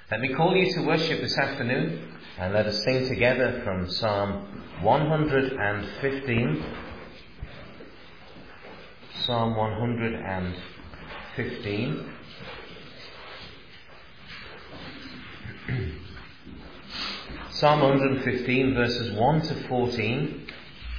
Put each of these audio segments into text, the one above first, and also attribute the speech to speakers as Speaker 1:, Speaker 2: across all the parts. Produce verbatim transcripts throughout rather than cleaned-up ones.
Speaker 1: Let me call you to worship this afternoon, and let us sing together from Psalm one hundred fifteen. Psalm one hundred fifteen. Psalm one hundred fifteen, verses one to fourteen.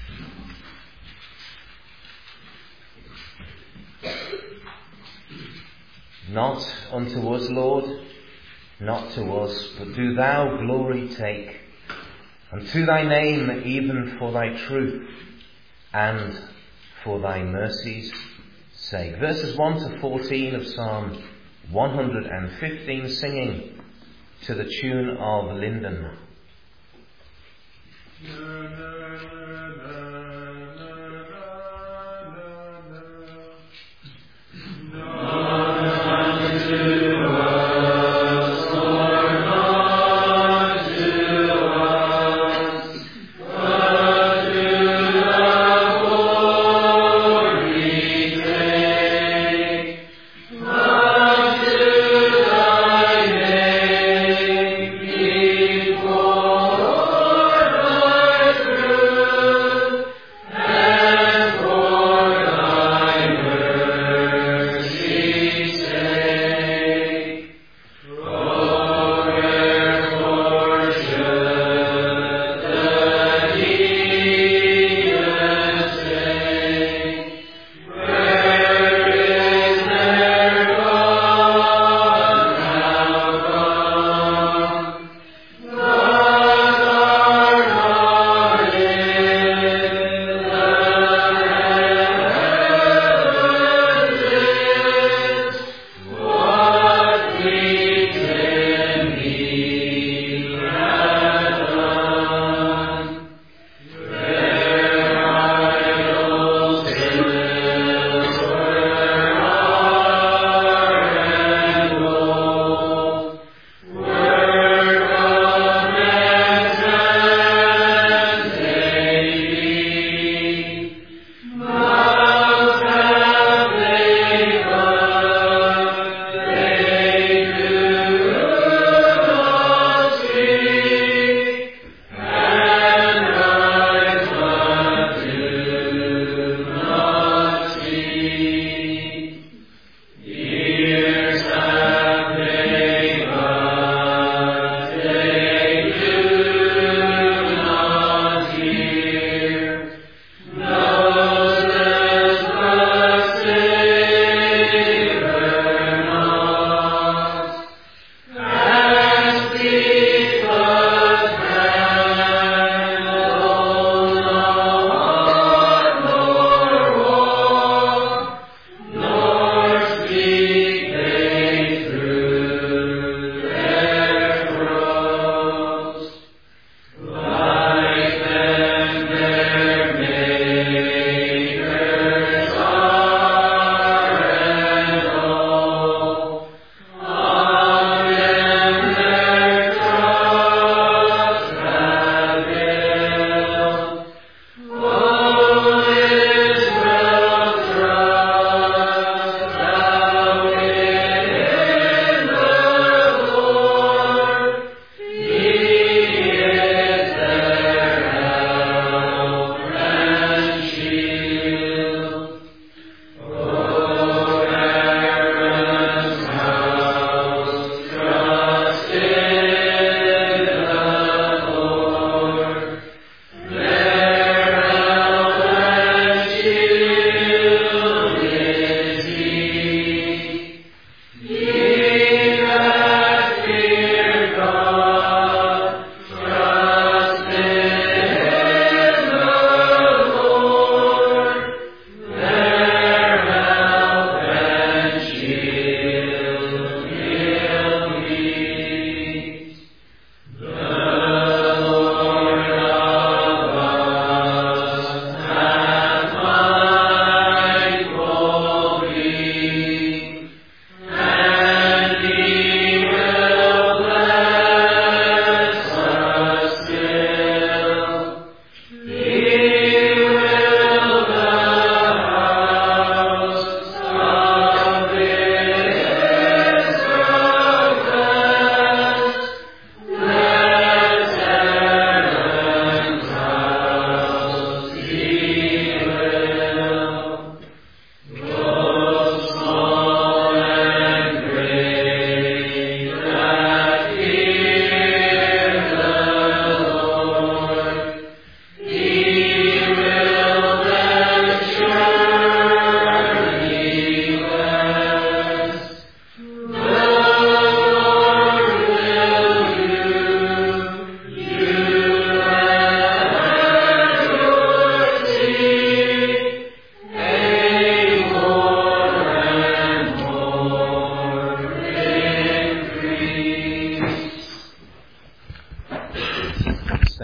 Speaker 1: Not unto us, Lord, not to us, but do thou glory take, and to thy name, even for thy truth, and for thy mercy's sake. Verses one to fourteen of Psalm one hundred fifteen, singing to the tune of Linden.
Speaker 2: Thank you.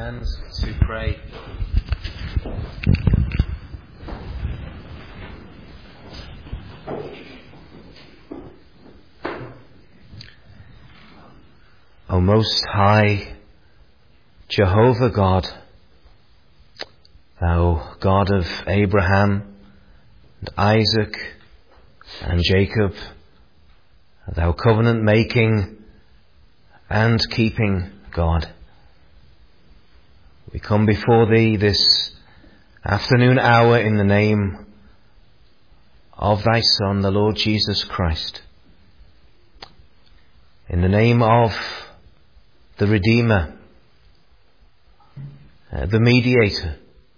Speaker 1: stand to pray. O Most High Jehovah God, Thou God of Abraham and Isaac and Jacob, Thou covenant-making and keeping God, we come before Thee this afternoon hour in the name of Thy Son, the Lord Jesus Christ, in the name of the Redeemer, uh, the Mediator.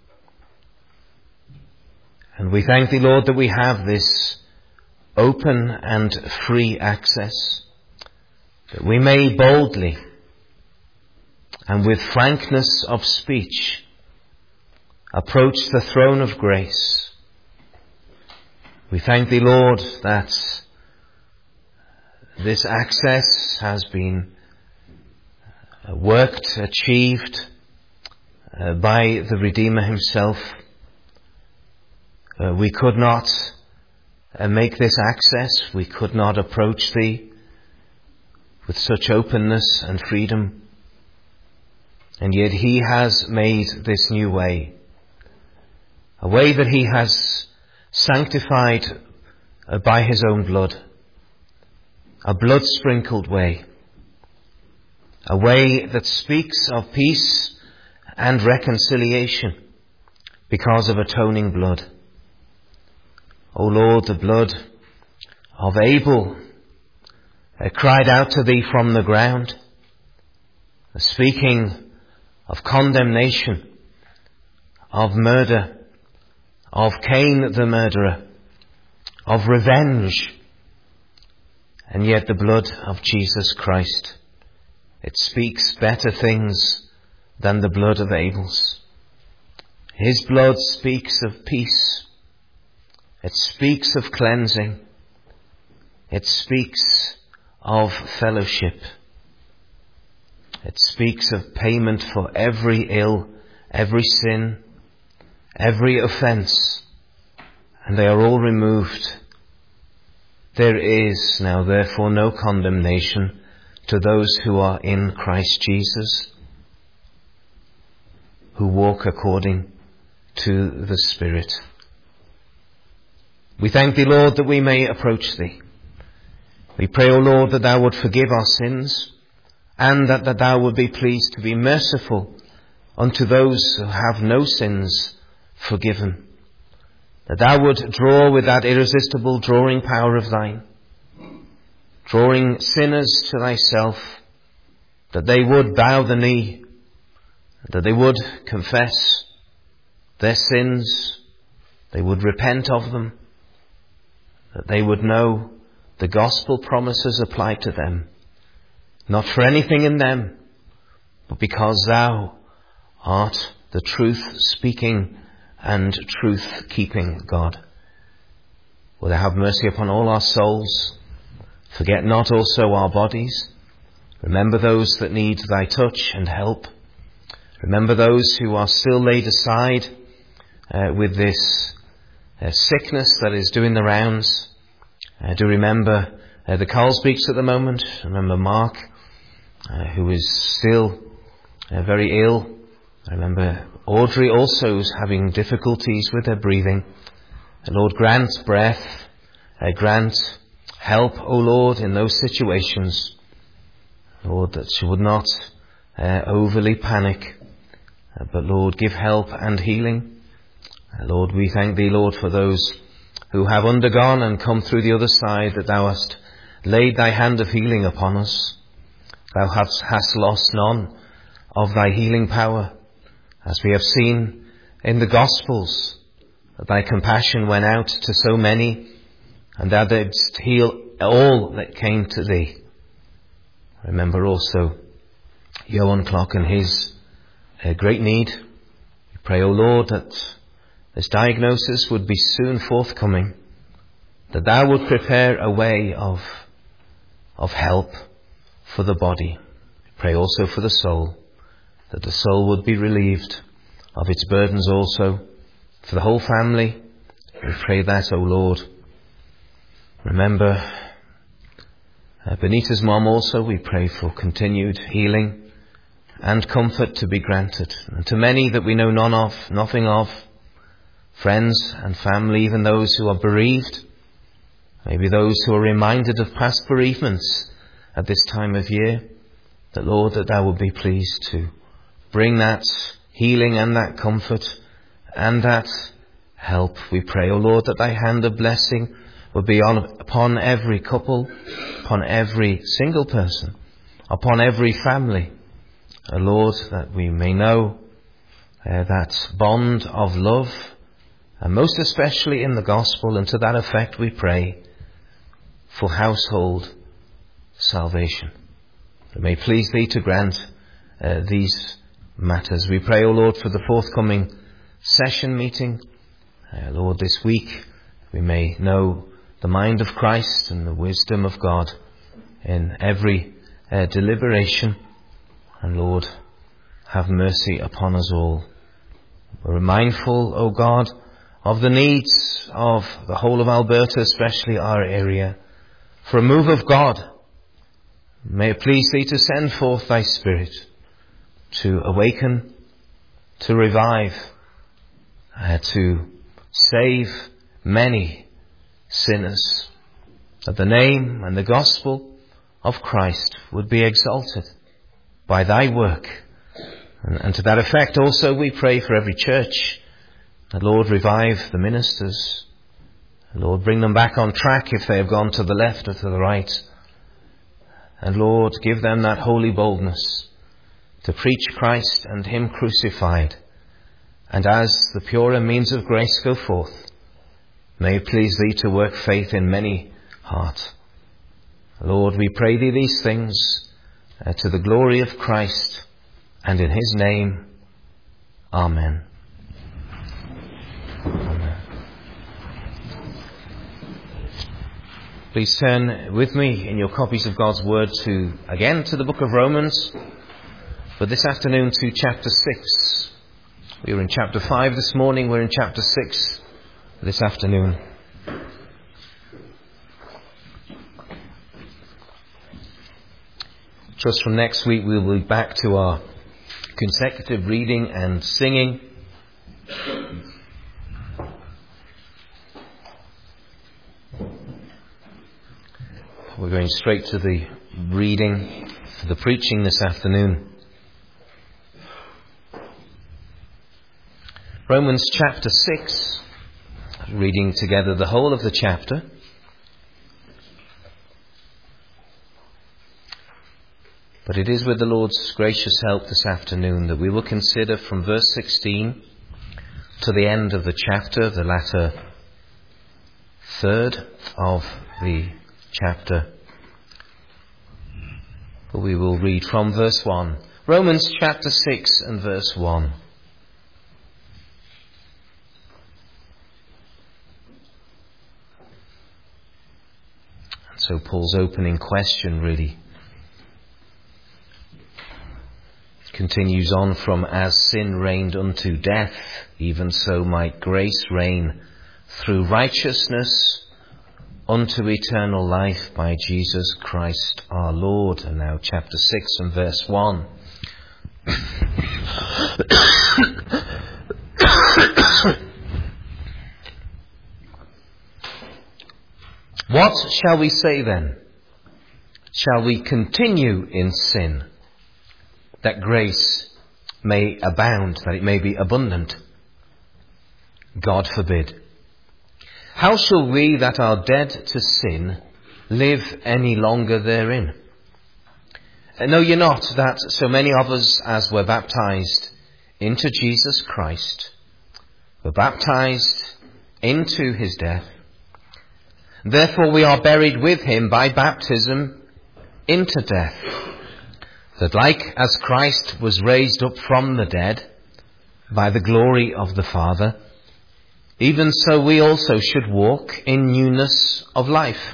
Speaker 1: And we thank Thee, Lord, that we have this open and free access, that we may boldly and with frankness of speech approach the throne of grace. We thank Thee, Lord, that this access has been worked, achieved uh, by the Redeemer Himself. Uh, we could not uh, make this access. We could not approach Thee with such openness and freedom. And yet He has made this new way, a way that He has sanctified uh, by His own blood, a blood-sprinkled way, a way that speaks of peace and reconciliation because of atoning blood. O Lord, the blood of Abel uh, cried out to Thee from the ground, uh, speaking of condemnation, of murder, of Cain the murderer, of revenge. And yet the blood of Jesus Christ, it speaks better things than the blood of Abel's. His blood speaks of peace. It speaks of cleansing. It speaks of fellowship. It speaks of payment for every ill, every sin, every offence. And they are all removed. There is now therefore no condemnation to those who are in Christ Jesus, who walk according to the Spirit. We thank Thee, Lord, that we may approach Thee. We pray, O Lord, that Thou would forgive our sins, and that, that Thou would be pleased to be merciful unto those who have no sins forgiven. That Thou would draw with that irresistible drawing power of Thine, drawing sinners to Thyself, that they would bow the knee, that they would confess their sins, they would repent of them, that they would know the gospel promises applied to them, not for anything in them, but because Thou art the truth-speaking and truth-keeping God. Will Thou have mercy upon all our souls? Forget not also our bodies. Remember those that need Thy touch and help. Remember those who are still laid aside uh, with this uh, sickness that is doing the rounds. Uh, do remember uh, the Carlsbeaks at the moment. Remember Mark, uh, who is still uh, very ill. I remember Audrey also is having difficulties with her breathing. And Lord, grant breath, uh, grant help, O Lord, in those situations. Lord, that she would not uh, overly panic, uh, but Lord, give help and healing. Uh, Lord, we thank Thee, Lord, for those who have undergone and come through the other side, that Thou hast laid Thy hand of healing upon us. Thou hast, hast lost none of Thy healing power, as we have seen in the Gospels, that Thy compassion went out to so many, and Thou didst heal all that came to Thee. Remember also Johan Clock and his uh, great need. We pray, O Lord, that this diagnosis would be soon forthcoming, that Thou would prepare a way of, of help for the body. We pray also for the soul. that the soul would be relieved of its burdens also. For the whole family, we pray that, O Lord. Remember uh, Benita's mom also. We pray for continued healing and comfort to be granted. And to many that we know none of, nothing of, friends and family, even those who are bereaved, maybe those who are reminded of past bereavements at this time of year, that Lord, that thou would be pleased to bring that healing and that comfort and that help. We pray, O Lord, that thy hand of blessing will be on, upon every couple, upon every single person, upon every family. O Lord, that we may know uh, that bond of love, and most especially in the gospel, and to that effect we pray for household salvation. It may please thee to grant uh, these matters. We pray, O Lord, for the forthcoming session meeting. Uh, Lord, this week we may know the mind of Christ and the wisdom of God in every uh, deliberation. And Lord, have mercy upon us all. We're mindful, O God, of the needs of the whole of Alberta, especially our area, for a move of God. May it please thee to send forth thy Spirit to awaken, to revive, uh, to save many sinners, that the name and the gospel of Christ would be exalted by thy work. And, and to that effect also we pray for every church, that Lord, revive the ministers. Lord, bring them back on track if they have gone to the left or to the right. And Lord, give them that holy boldness to preach Christ and him crucified. And as the purer means of grace go forth, may it please thee to work faith in many hearts. Lord, we pray thee these things uh, to the glory of Christ, and in his name, Amen. Amen. Please turn with me in your copies of God's Word to, again, to the book of Romans, but this afternoon to chapter six. We were in chapter five this morning, we're in chapter six this afternoon. Just from next week we'll be back to our consecutive reading and singing. We're going straight to the reading for the preaching this afternoon. Romans chapter six, reading together the whole of the chapter. But it is with the Lord's gracious help this afternoon that we will consider from verse sixteen to the end of the chapter, the latter third of the chapter. But we will read from verse one. Romans chapter six and verse one. And so Paul's opening question really continues on from, as sin reigned unto death, even so might grace reign through righteousness unto eternal life by Jesus Christ our Lord. And now chapter six and verse one. What shall we say then? Shall we continue in sin, that grace may abound, that it may be abundant? God forbid. How shall we that are dead to sin live any longer therein? Know ye not that so many of us as were baptized into Jesus Christ were baptized into his death? Therefore we are buried with him by baptism into death, that like as Christ was raised up from the dead by the glory of the Father, even so we also should walk in newness of life.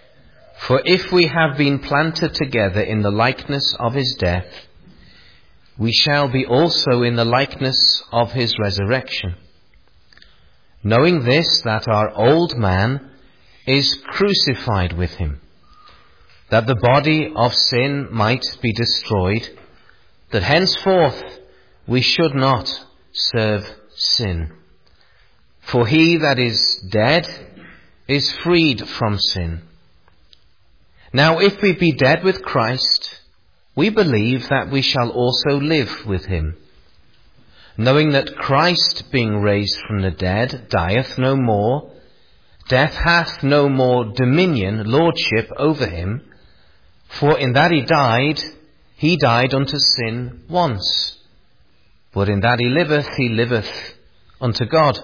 Speaker 1: For if we have been planted together in the likeness of his death, we shall be also in the likeness of his resurrection. Knowing this, that our old man is crucified with him, that the body of sin might be destroyed, that henceforth we should not serve sin. For he that is dead is freed from sin. Now if we be dead with Christ, we believe that we shall also live with him, knowing that Christ, being raised from the dead, dieth no more, death hath no more dominion, lordship over him, for in that he died, he died unto sin once, but in that he liveth, he liveth unto God.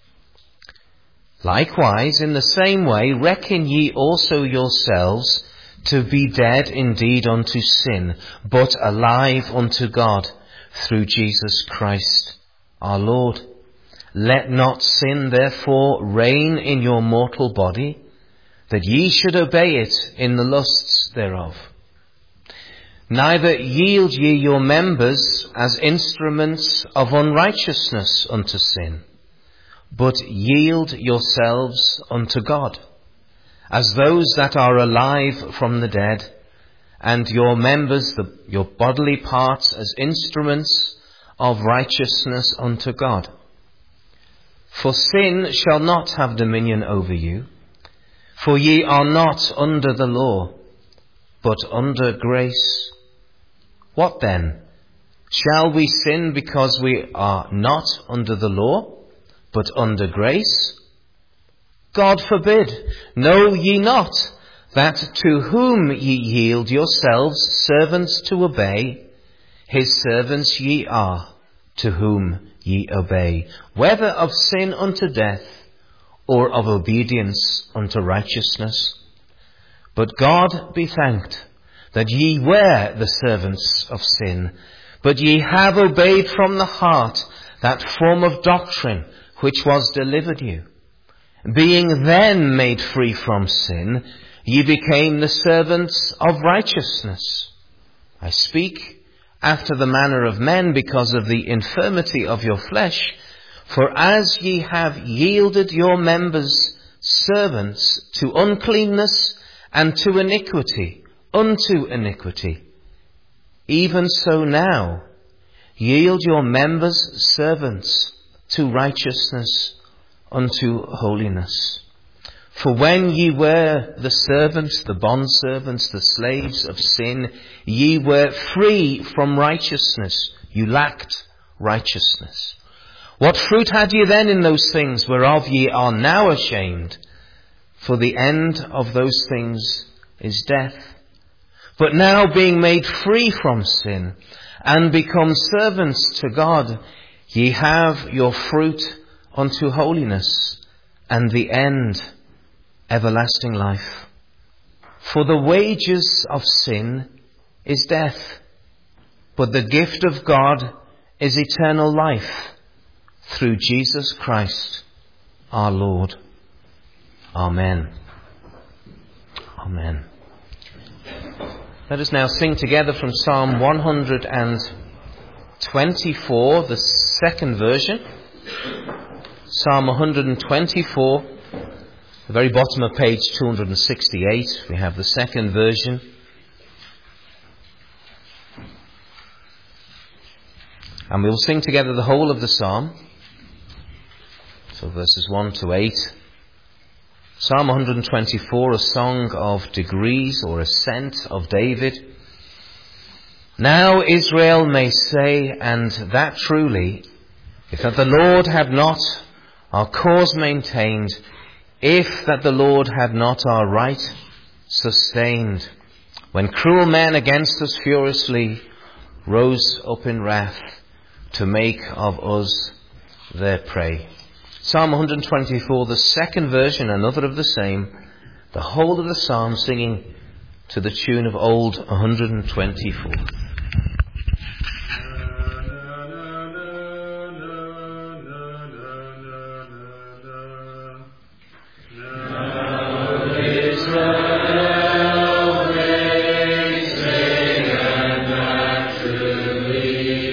Speaker 1: Likewise, in the same way, reckon ye also yourselves to be dead indeed unto sin, but alive unto God through Jesus Christ our Lord. Let not sin therefore reign in your mortal body, that ye should obey it in the lusts thereof. Neither yield ye your members as instruments of unrighteousness unto sin, but yield yourselves unto God, as those that are alive from the dead, and your members, the, your bodily parts, as instruments of righteousness unto God. For sin shall not have dominion over you, for ye are not under the law, but under grace. What then? Shall we sin because we are not under the law, but under grace? God forbid. Know ye not that to whom ye yield yourselves servants to obey, his servants ye are, to whom ye obey, whether of sin unto death, or of obedience unto righteousness? But God be thanked, that ye were the servants of sin, but ye have obeyed from the heart that form of doctrine which was delivered you. Being then made free from sin, ye became the servants of righteousness. I speak after the manner of men because of the infirmity of your flesh. For as ye have yielded your members servants to uncleanness and to iniquity, unto iniquity, even so now yield your members servants to righteousness, unto holiness. For when ye were the servants, the bondservants, the slaves of sin, ye were free from righteousness. You lacked righteousness. What fruit had ye then in those things whereof ye are now ashamed? For the end of those things is death. But now being made free from sin and become servants to God, ye have your fruit unto holiness, and the end everlasting life. For the wages of sin is death, but the gift of God is eternal life through Jesus Christ our Lord. Amen. Amen. Let us now sing together from Psalm one hundred twenty-four, the second version. Psalm one hundred twenty-four, the very bottom of page two hundred sixty-eight. We have the second version. And we will sing together the whole of the psalm. So verses one to eight. Psalm one hundred twenty-four, a song of degrees or ascent of David. Now Israel may say, and that truly, if that the Lord had not our cause maintained, if that the Lord had not our right sustained, when cruel men against us furiously rose up in wrath to make of us their prey. Psalm one hundred twenty-four, the second version, another of the same, the whole of the psalm singing to the tune of old one hundred twenty-four.
Speaker 2: Israel may sing and naturally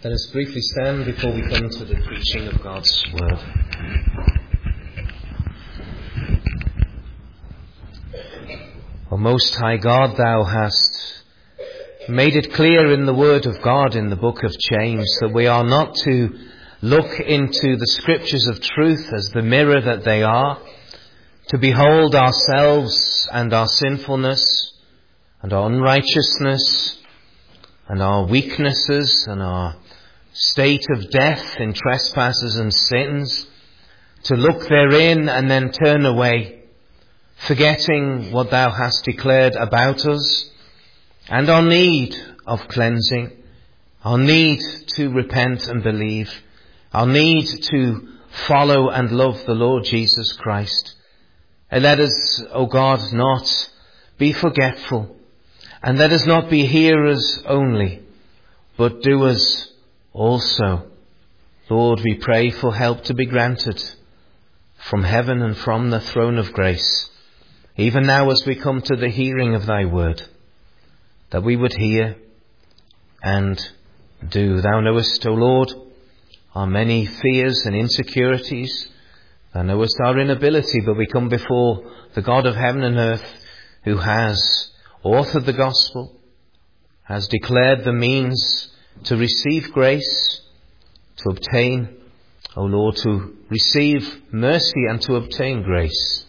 Speaker 1: Let us briefly stand before we come to the preaching of God's Word. O Most High God, Thou hast made it clear in the Word of God in the book of James that we are not to look into the Scriptures of truth as the mirror that they are, to behold ourselves and our sinfulness and our unrighteousness and our weaknesses and our state of death in trespasses and sins, to look therein and then turn away, forgetting what Thou hast declared about us and our need of cleansing, our need to repent and believe, our need to follow and love the Lord Jesus Christ. And let us, O God, not be forgetful, and let us not be hearers only, but doers also. Lord, we pray for help to be granted from heaven and from the throne of grace, even now as we come to the hearing of Thy word, that we would hear and do. Thou knowest, O Lord, our many fears and insecurities. Thou knowest our inability, but we come before the God of heaven and earth, who has authored the gospel, has declared the means to receive grace, to obtain, O Lord, to receive mercy and to obtain grace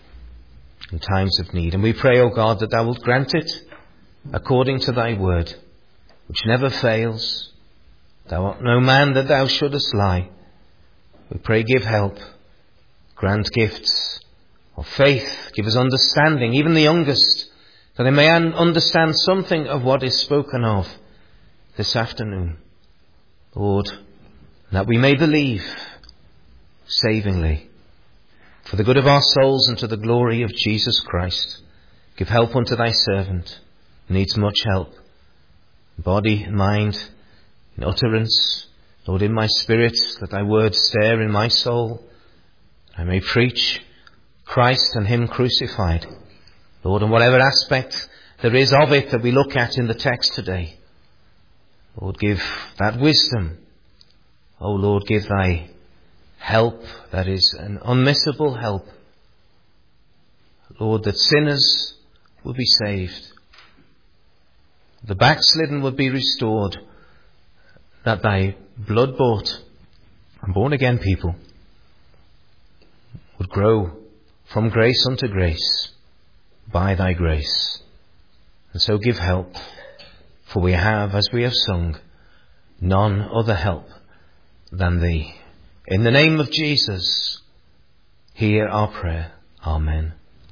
Speaker 1: in times of need. And we pray, O God, that Thou wilt grant it according to Thy word, which never fails. Thou art no man that Thou shouldest lie. We pray, give help, grant gifts of faith, give us understanding, even the youngest, that they may understand something of what is spoken of this afternoon, Lord, that we may believe savingly for the good of our souls and to the glory of Jesus Christ. Give help unto Thy servant, who needs much help, body and mind, in utterance, Lord, in my spirit, that Thy word stir in my soul. I may preach Christ and Him crucified, Lord, in whatever aspect there is of it that we look at in the text today. Lord, give that wisdom. Oh Lord, give Thy help that is an unmissable help. Lord, that sinners will be saved, the backslidden will be restored, that Thy blood-bought and born-again people would grow from grace unto grace by Thy grace. And so give help, for we have, as we have sung, none other help than Thee. In the name of Jesus, hear our prayer. Amen.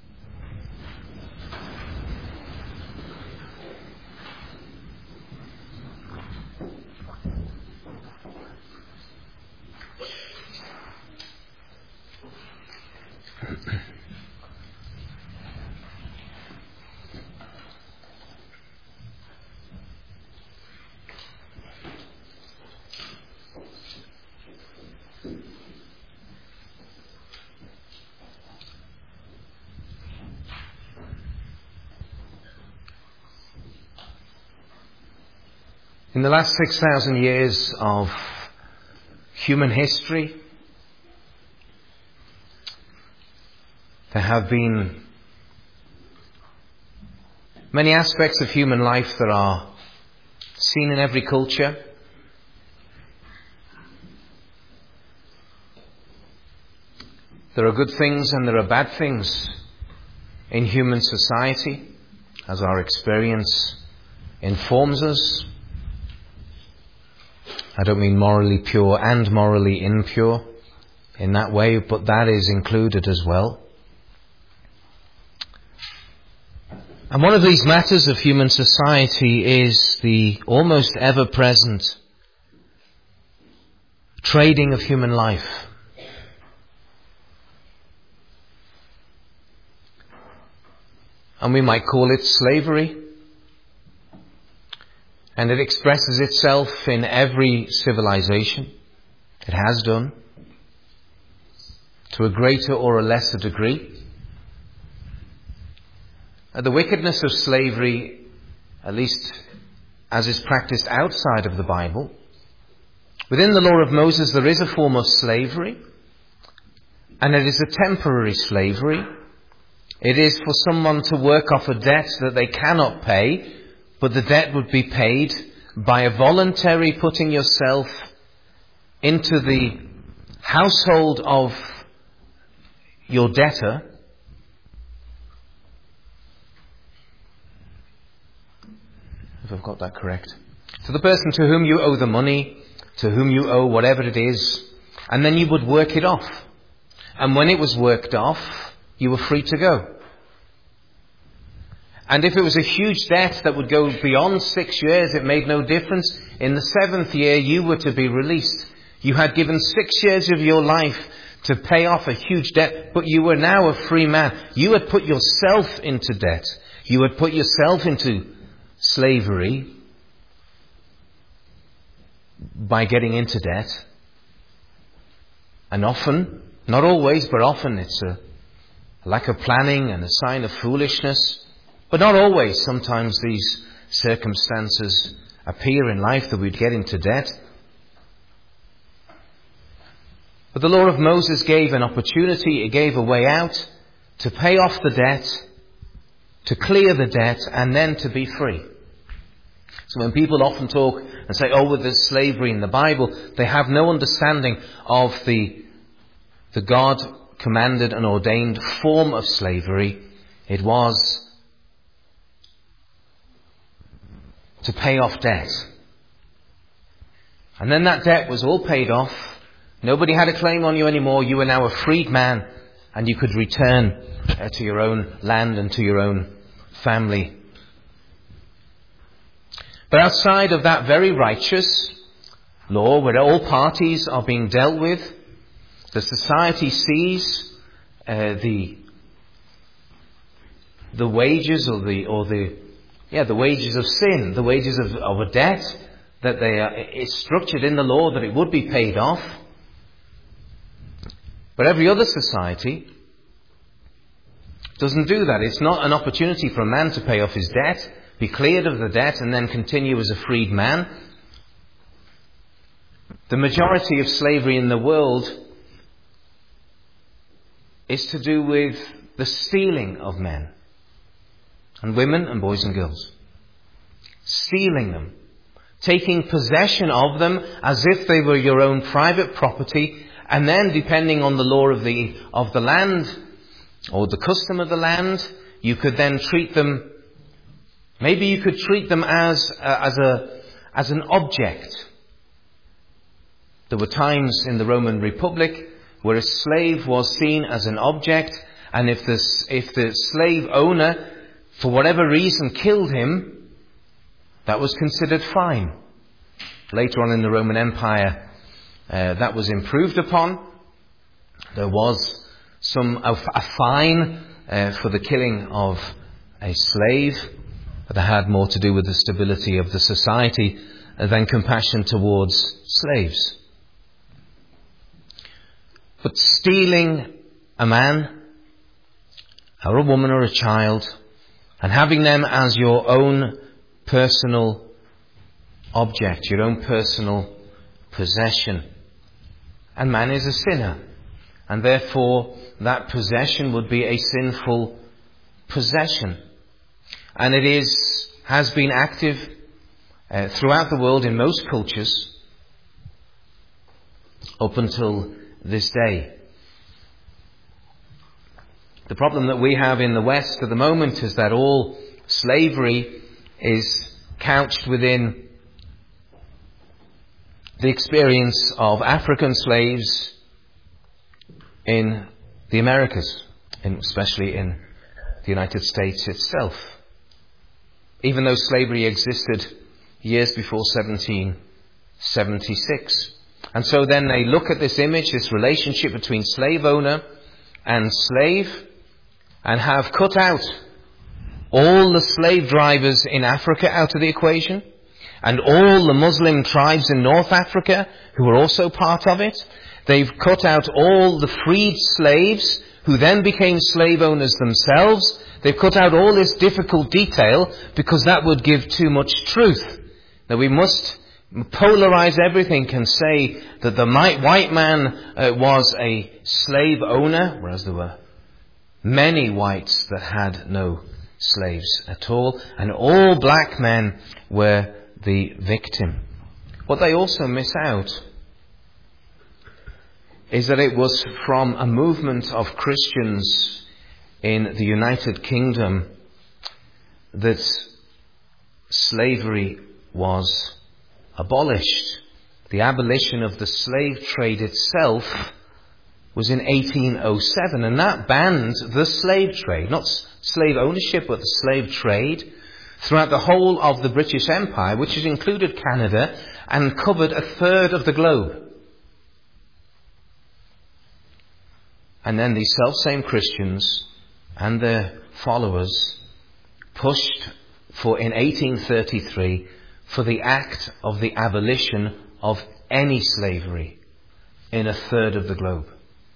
Speaker 1: In the last six thousand years of human history, there have been many aspects of human life that are seen in every culture. There are good things and there are bad things in human society, as our experience informs us. I don't mean morally pure and morally impure in that way, but that is included as well. And one of these matters of human society is the almost ever-present trading of human life. And we might call it slavery. And it expresses itself in every civilization. It has done, to a greater or a lesser degree. The wickedness of slavery, at least as is practiced outside of the Bible, Within the law of Moses there is a form of slavery, and it is a temporary slavery. It is for someone to work off a debt that they cannot pay, but the debt would be paid by a voluntary putting yourself into the household of your debtor, if I've got that correct, to the person to whom you owe the money, to whom you owe whatever it is, and then you would work it off. And when it was worked off, you were free to go. And if it was a huge debt that would go beyond six years, it made no difference. In the seventh year, you were to be released. You had given six years of your life to pay off a huge debt, but you were now a free man. You had put yourself into debt. You had put yourself into slavery by getting into debt. And often, not always, but often it's a lack of planning and a sign of foolishness. But not always. Sometimes these circumstances appear in life that we'd get into debt. But the law of Moses gave an opportunity, it gave a way out to pay off the debt, to clear the debt, and then to be free. So when people often talk and say, oh, well, there's slavery in the Bible, they have no understanding of the, the God-commanded and ordained form of slavery. It was to pay off debt. And then that debt was all paid off. Nobody had a claim on you anymore. You were now a freed man, and you could return uh, to your own land and to your own family. But outside of that very righteous law, where all parties are being dealt with, the society sees uh, the the wages or the or the Yeah, the wages of sin, the wages of, of a debt, that they are, it's structured in the law that it would be paid off. But every other society doesn't do that. It's not an opportunity for a man to pay off his debt, be cleared of the debt, and then continue as a freed man. The majority of slavery in the world is to do with the stealing of men. And women and boys and girls. Stealing them. Taking possession of them as if they were your own private property. And then, depending on the law of the of the land or the custom of the land, you could then treat them, maybe you could treat them as, uh, as, a, as an object. There were times in the Roman Republic where a slave was seen as an object, and if the, if the slave owner, for whatever reason, killed him, that was considered fine. Later on in the Roman Empire, uh, that was improved upon. There was some a, a fine uh, for the killing of a slave, but that had more to do with the stability of the society than compassion towards slaves. But stealing a man, or a woman, or a child, and having them as your own personal object, your own personal possession. And man is a sinner. And therefore, that possession would be a sinful possession. And it is, has been active uh, throughout the world in most cultures up until this day. The problem that we have in the West at the moment is that all slavery is couched within the experience of African slaves in the Americas, in, especially in the United States itself. Even though slavery existed years before seventeen seventy-six. And so then they look at this image, this relationship between slave owner and slave, and have cut out all the slave drivers in Africa out of the equation, and all the Muslim tribes in North Africa who were also part of it. They've cut out all the freed slaves who then became slave owners themselves. They've cut out all this difficult detail because that would give too much truth. Now we must polarize everything, can say that the white man uh, was a slave owner, whereas there were many whites that had no slaves at all, and all black men were the victim. What they also miss out is that it was from a movement of Christians in the United Kingdom that slavery was abolished. The abolition of the slave trade itself was in eighteen oh seven, and that banned the slave trade, not slave ownership, but the slave trade, throughout the whole of the British Empire, which has included Canada and covered a third of the globe. And then these self-same Christians and their followers pushed for, in eighteen thirty-three, for the act of the abolition of any slavery in a third of the globe.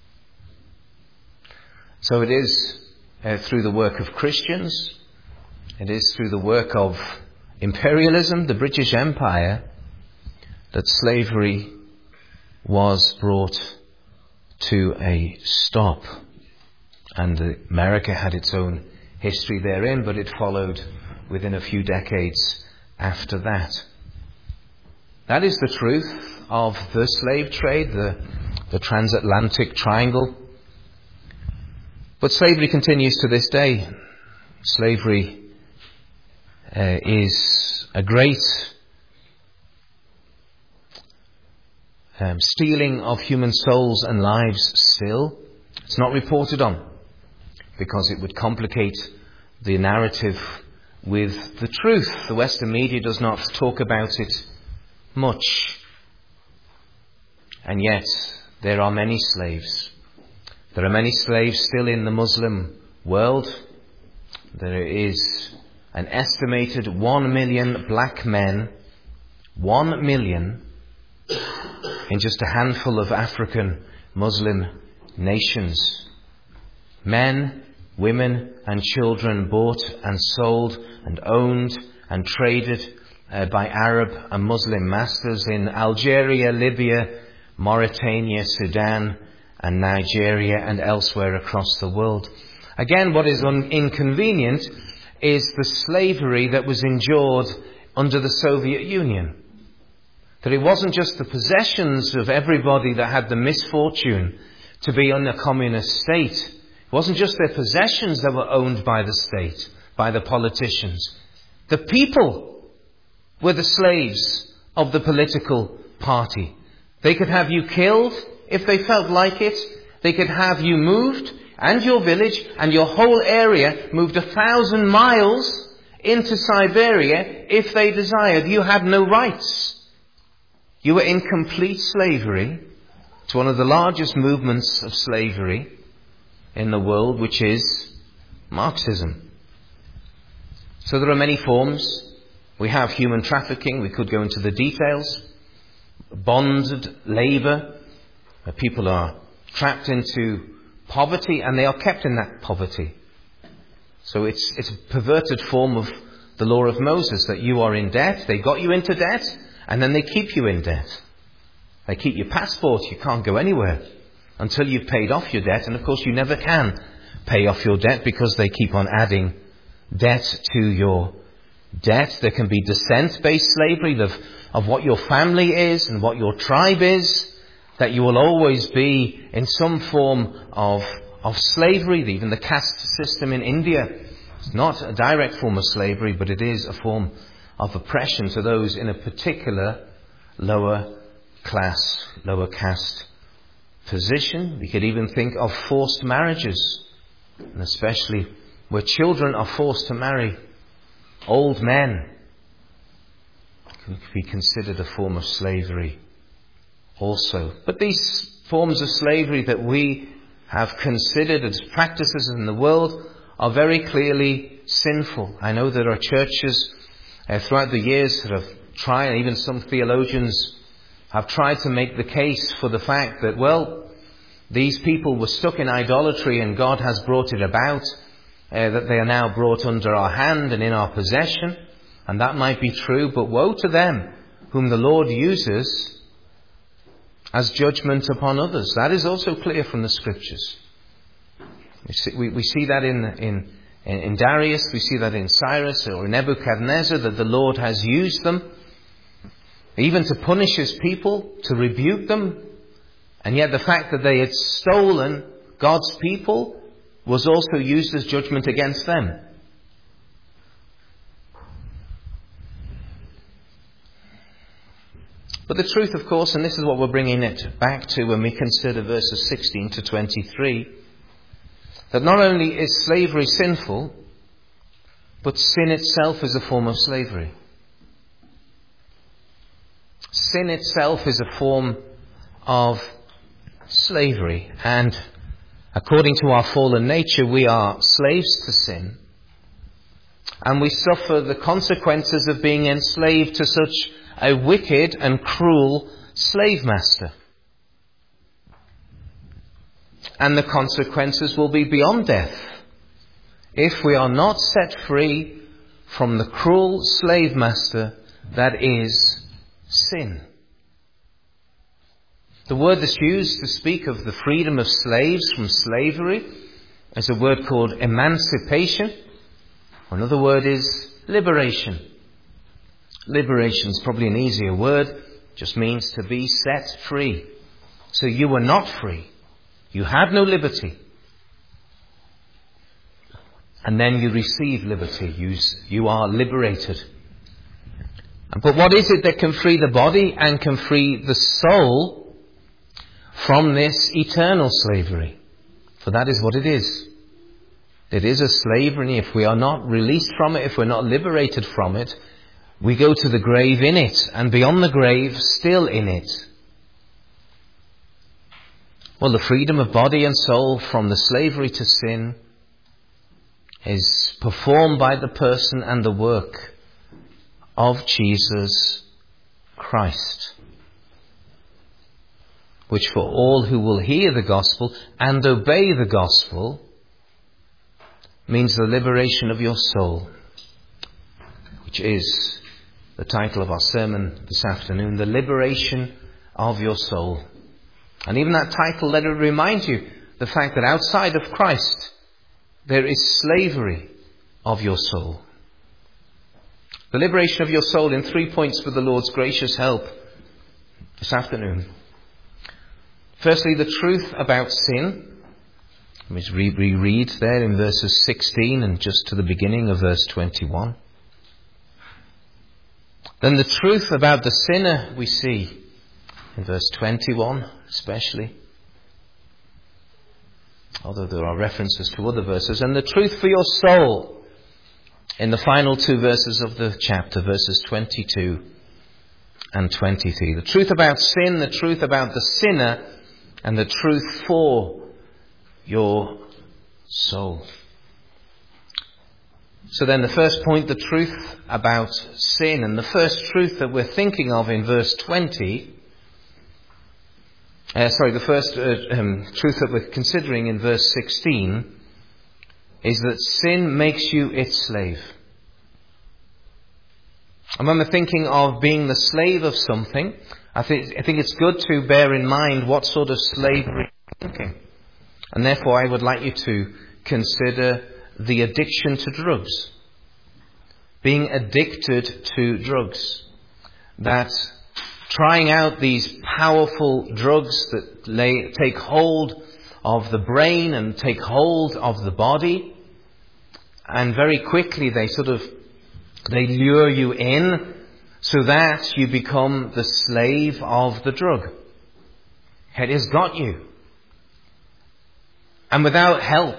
Speaker 1: So it is uh, through the work of Christians, it is through the work of imperialism, the British Empire, that slavery was brought to a stop. And America had its own history therein, but it followed within a few decades after that. That is the truth of the slave trade, the, the transatlantic triangle. But slavery continues to this day. Slavery uh, is a great um, stealing of human souls and lives still. It's not reported on because it would complicate the narrative with the truth. The Western media does not talk about it much. And yet there are many slaves. There are many slaves still in the Muslim world. There is an estimated one million black men, one million, in just a handful of African Muslim nations. Men, women and children bought and sold and owned and traded uh, by Arab and Muslim masters in Algeria, Libya, Mauritania, Sudan and Nigeria and elsewhere across the world. Again, what is un- inconvenient is the slavery that was endured under the Soviet Union. That it wasn't just the possessions of everybody that had the misfortune to be in a communist state. It wasn't just their possessions that were owned by the state, by the politicians. The people were the slaves of the political party. They could have you killed if they felt like it. They could have you moved and your village and your whole area moved a thousand miles into Siberia if they desired. You had no rights. You were in complete slavery to one of the largest movements of slavery in the world, which is Marxism. So there are many forms. We have human trafficking. We could go into the details. Bonded labour. Where people are trapped into poverty and they are kept in that poverty. So it's, it's a perverted form of the law of Moses, that you are in debt. They got you into debt and then they keep you in debt. They keep your passport. You can't go anywhere until you've paid off your debt. And of course you never can pay off your debt because they keep on adding debt to your debt. There can be descent-based slavery of, of what your family is and what your tribe is. That you will always be in some form of, of slavery. Even the caste system in India is not a direct form of slavery, but it is a form of oppression to those in a particular lower class, lower caste position. We could even think of forced marriages, and especially where children are forced to marry old men. Can be considered a form of slavery also. But these forms of slavery that we have considered as practices in the world are very clearly sinful. I know there are churches uh, throughout the years that have tried, and even some theologians have tried to make the case for the fact that, well, these people were stuck in idolatry and God has brought it about, uh, that they are now brought under our hand and in our possession. And that might be true, but woe to them whom the Lord uses as judgment upon others. That is also clear from the Scriptures. We see, we, we see that in, in, in Darius, we see that in Cyrus or in Nebuchadnezzar, that the Lord has used them even to punish his people, to rebuke them. And yet the fact that they had stolen God's people was also used as judgment against them. But the truth, of course, and this is what we're bringing it back to when we consider verses sixteen to twenty-three, that not only is slavery sinful, but sin itself is a form of slavery. Sin itself is a form of slavery, and according to our fallen nature, we are slaves to sin, and we suffer the consequences of being enslaved to such a wicked and cruel slave master. And the consequences will be beyond death if we are not set free from the cruel slave master that is sin. The word that's used to speak of the freedom of slaves from slavery is a word called emancipation. Another word is liberation. Liberation is probably an easier word. It just means to be set free. So you were not free. You had no liberty. And then you receive liberty. You, you are liberated. But what is it that can free the body and can free the soul from this eternal slavery? For that is what it is. It is a slavery. If we are not released from it, if we're not liberated from it, we go to the grave in it, and beyond the grave, still in it. Well, the freedom of body and soul from the slavery to sin is performed by the person and the work of Jesus Christ, which for all who will hear the gospel and obey the gospel means the liberation of your soul, which is the title of our sermon this afternoon, the liberation of your soul. And even that title, let it remind you the fact that outside of Christ there is slavery of your soul. The liberation of your soul in three points with the Lord's gracious help this afternoon. Firstly, the truth about sin. We reread there in verses sixteen and just to the beginning of verse twenty-one. Then the truth about the sinner we see in verse twenty-one especially. Although there are references to other verses. And the truth for your soul in the final two verses of the chapter, verses twenty-two and twenty-three. The truth about sin, the truth about the sinner, and the truth for your soul. So then the first point, the truth about sin. And the first truth that we're thinking of in verse twenty, uh, sorry, the first uh, um, truth that we're considering in verse sixteen is that sin makes you its slave. And when we're thinking of being the slave of something, I think, I think it's good to bear in mind what sort of slavery we're thinking. And therefore I would like you to consider the addiction to drugs. Being addicted to drugs. That trying out these powerful drugs that lay, take hold of the brain and take hold of the body, and very quickly they sort of they lure you in so that you become the slave of the drug. It has got you. And without help,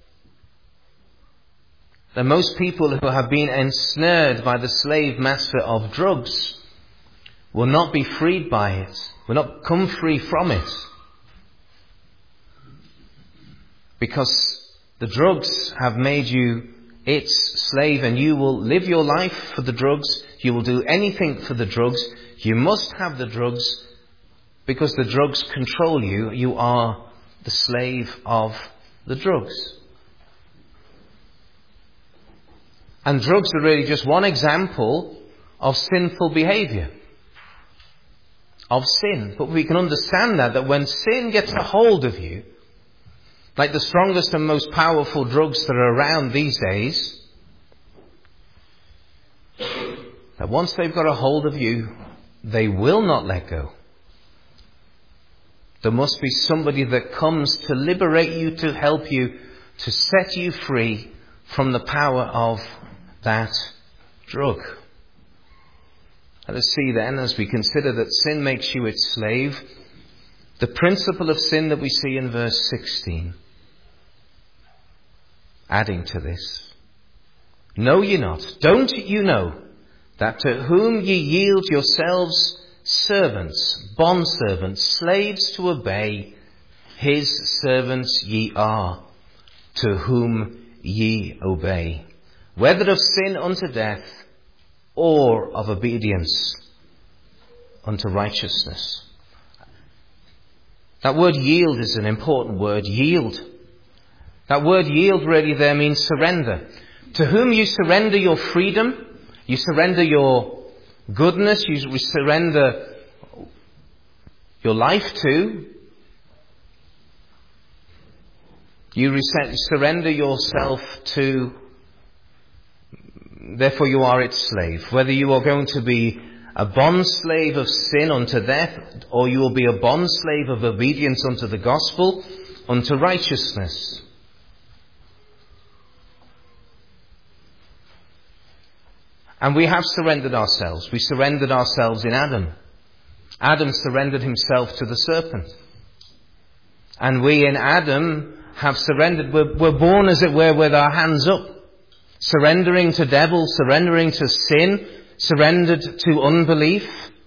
Speaker 1: that most people who have been ensnared by the slave master of drugs will not be freed by it, will not come free from it. Because the drugs have made you its slave, and you will live your life for the drugs. You will do anything for the drugs. You must have the drugs because the drugs control you. You are the slave of the drugs. And drugs are really just one example of sinful behavior. of sin. But we can understand that, that when sin gets a hold of you, like the strongest and most powerful drugs that are around these days, that once they've got a hold of you, they will not let go. There must be somebody that comes to liberate you, to help you, to set you free from the power of that drug. Let us see then, as we consider that sin makes you its slave, the principle of sin that we see in verse sixteen. Adding to this, know ye not, don't you know, that to whom ye yield yourselves servants, bondservants, slaves to obey, his servants ye are, to whom ye obey, whether of sin unto death, or of obedience unto righteousness. That word yield is an important word, yield. That word yield really there means surrender. To whom you surrender your freedom, you surrender your goodness, you surrender your life to, you surrender yourself to, therefore you are its slave. Whether you are going to be a bond slave of sin unto death, or you will be a bond slave of obedience unto the gospel, unto righteousness. And we have surrendered ourselves. We surrendered ourselves in Adam. Adam surrendered himself to the serpent. And we in Adam have surrendered. We're, we're born, as it were, with our hands up. Surrendering to devil, surrendering to sin, surrendered to unbelief.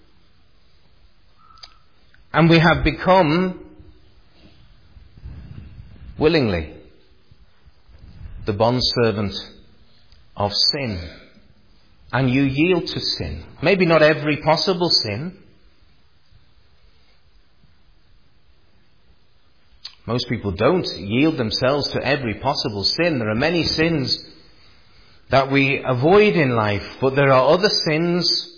Speaker 1: And we have become, willingly, the bondservant of sin. And you yield to sin. Maybe not every possible sin. Most people don't yield themselves to every possible sin. There are many sins that we avoid in life, but there are other sins.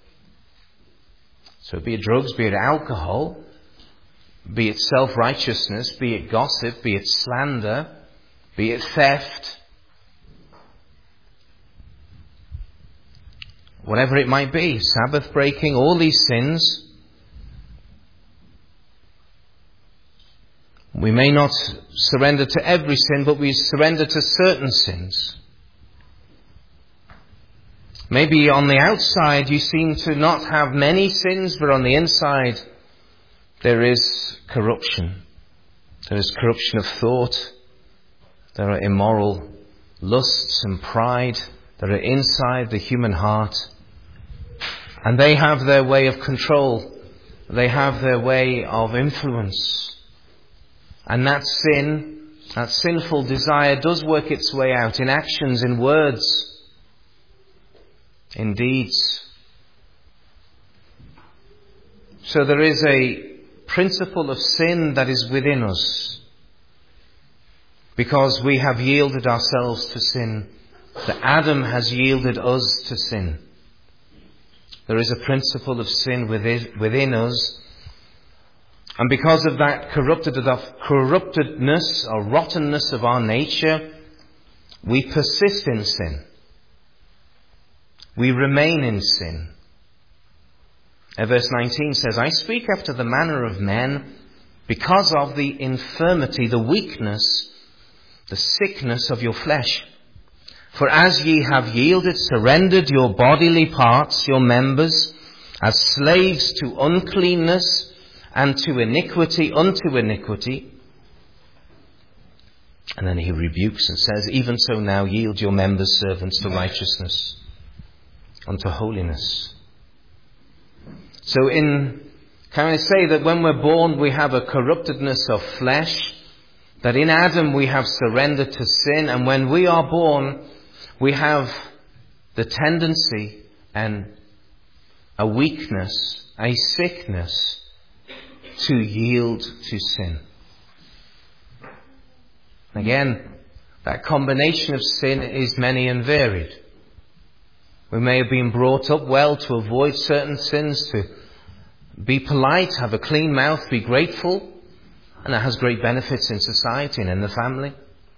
Speaker 1: So be it drugs, be it alcohol, be it self-righteousness, be it gossip, be it slander, be it theft, whatever it might be, Sabbath breaking, all these sins. We may not surrender to every sin, but we surrender to certain sins. Maybe on the outside you seem to not have many sins, but on the inside there is corruption. There is corruption of thought. There are immoral lusts and pride that are inside the human heart. And they have their way of control. They have their way of influence. And that sin, that sinful desire does work its way out in actions, in words, in deeds. So there is a principle of sin that is within us, because we have yielded ourselves to sin. That Adam has yielded us to sin. There is a principle of sin within, within us. And because of that corrupted, corruptedness or rottenness of our nature, we persist in sin. We remain in sin. And verse nineteen says, I speak after the manner of men because of the infirmity, the weakness, the sickness of your flesh. For as ye have yielded, surrendered your bodily parts, your members, as slaves to uncleanness and to iniquity, unto iniquity. And then he rebukes and says, even so now yield your members servants to righteousness, unto holiness. So in, can I say that when we're born we have a corruptedness of flesh, that in Adam we have surrendered to sin, and when we are born we have the tendency and a weakness, a sickness to yield to sin. Again, that combination of sin is many and varied. We may have been brought up well to avoid certain sins, to be polite, have a clean mouth, be grateful, and that has great benefits in society and in the family.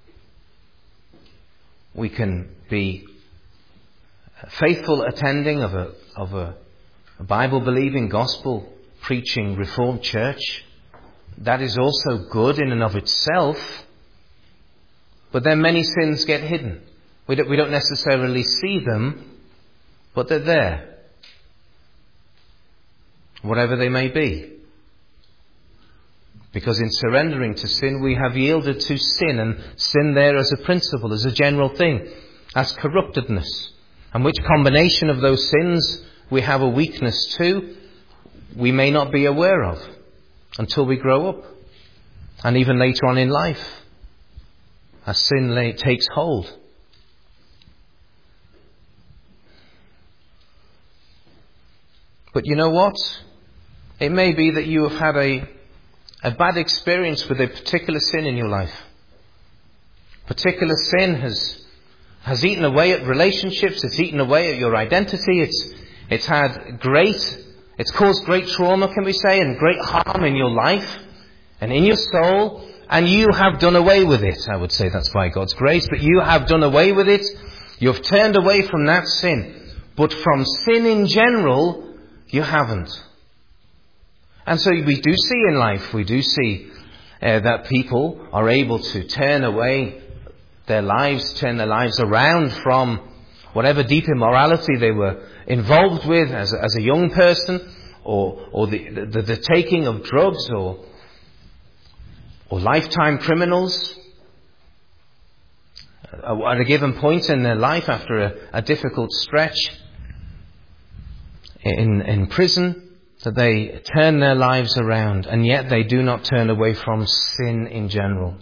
Speaker 1: We can be faithful attending of a, of a, a Bible-believing, gospel-preaching Reformed church. That is also good in and of itself. But then many sins get hidden. We don't, we don't necessarily see them, but they're there. Whatever they may be. Because in surrendering to sin, we have yielded to sin, and sin there as a principle, as a general thing, as corruptedness. And which combination of those sins we have a weakness to, we may not be aware of until we grow up. And even later on in life, as sin lay, takes hold. But you know what? It may be that you have had a A bad experience with a particular sin in your life. Particular sin has has eaten away at relationships. It's eaten away at your identity. It's it's had great, it's caused great trauma, can we say, and great harm in your life and in your soul. And you have done away with it. I would say that's by God's grace. But you have done away with it. You've turned away from that sin. But from sin in general, you haven't. And so we do see in life, we do see uh, that people are able to turn away their lives, turn their lives around from whatever deep immorality they were involved with as a, as a young person, or or the, the, the taking of drugs, or or lifetime criminals at a given point in their life after a, a difficult stretch in in prison. That they turn their lives around, and yet they do not turn away from sin in general.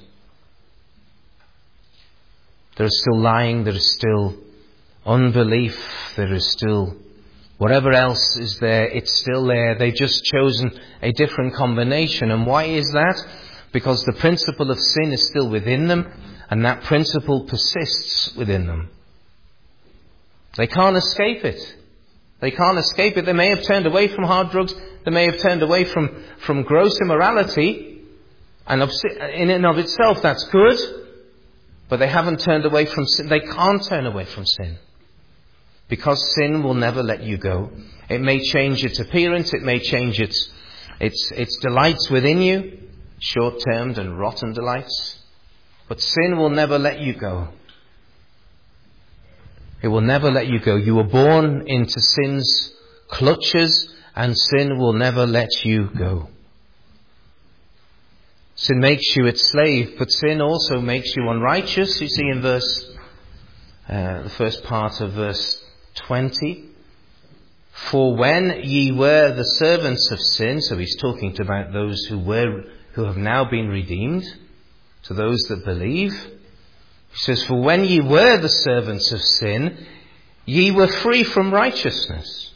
Speaker 1: There is still lying, there is still unbelief, there is still whatever else is there, it's still there. They've just chosen a different combination. And why is that? Because the principle of sin is still within them, and that principle persists within them. They can't escape it. They can't escape it. They may have turned away from hard drugs. They may have turned away from, from gross immorality. And in and of itself, that's good. But they haven't turned away from sin. They can't turn away from sin. Because sin will never let you go. It may change its appearance. It may change its, its, its delights within you. Short-termed and rotten delights. But sin will never let you go. It will never let you go. You were born into sin's clutches, and sin will never let you go. Sin makes you its slave, but sin also makes you unrighteous. You see in verse, uh, the first part of verse twenty. For when ye were the servants of sin, so he's talking about those who were, who have now been redeemed, to those that believe. He says, for when ye were the servants of sin, ye were free from righteousness.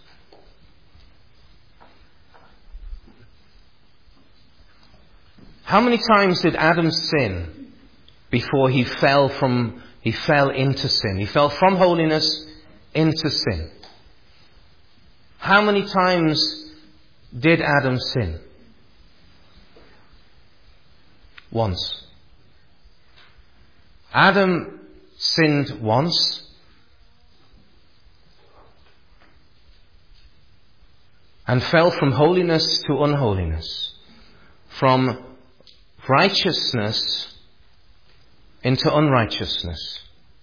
Speaker 1: How many times did Adam sin before he fell from, he fell into sin? He fell from holiness into sin. How many times did Adam sin? Once. Adam sinned once, and fell from holiness to unholiness, from righteousness into unrighteousness.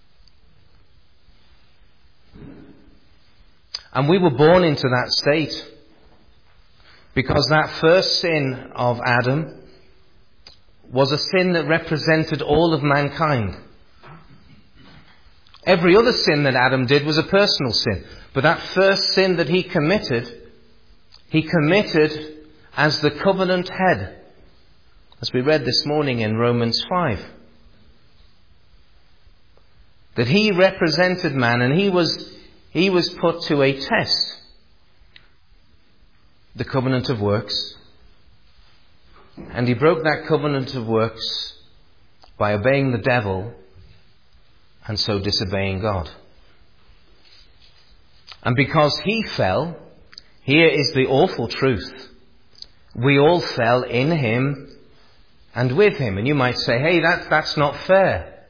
Speaker 1: And we were born into that state because that first sin of Adam was a sin that represented all of mankind. Every other sin that Adam did was a personal sin. But that first sin that he committed, he committed as the covenant head. As we read this morning in Romans five. That he represented man, and he was, he was put to a test. The covenant of works. And he broke that covenant of works by obeying the devil and so disobeying God. And because he fell, here is the awful truth. we all fell in him and with him. And you might say, hey, that, that's not fair.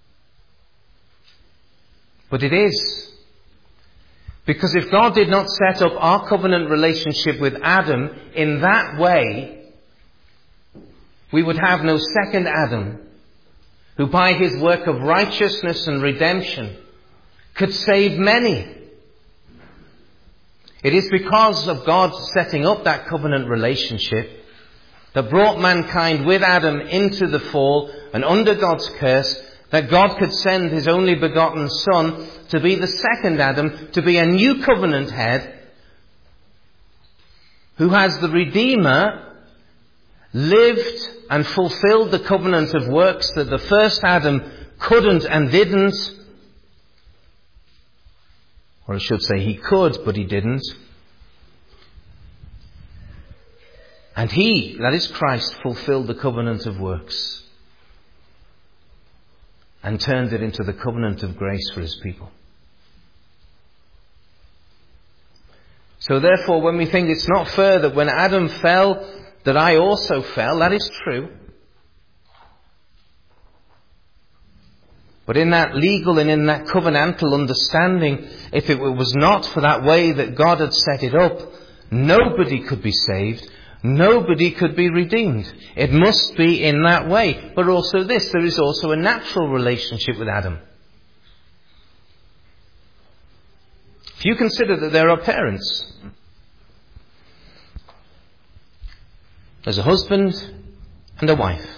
Speaker 1: But it is. Because if God did not set up our covenant relationship with Adam in that way, we would have no second Adam, who by his work of righteousness and redemption could save many. It is because of God setting up that covenant relationship that brought mankind with Adam into the fall and under God's curse, that God could send his only begotten Son to be the second Adam, to be a new covenant head, who has the Redeemer lived and fulfilled the covenant of works that the first Adam couldn't and didn't. Or I should say he could, but he didn't. And he, that is Christ, fulfilled the covenant of works and turned it into the covenant of grace for his people. So therefore, when we think it's not fair that when Adam fell, that I also fell, that is true. But in that legal and in that covenantal understanding, if it was not for that way that God had set it up, nobody could be saved. Nobody could be redeemed. It must be in that way. But also this, there is also a natural relationship with Adam. If you consider that there are parents, there's a husband and a wife.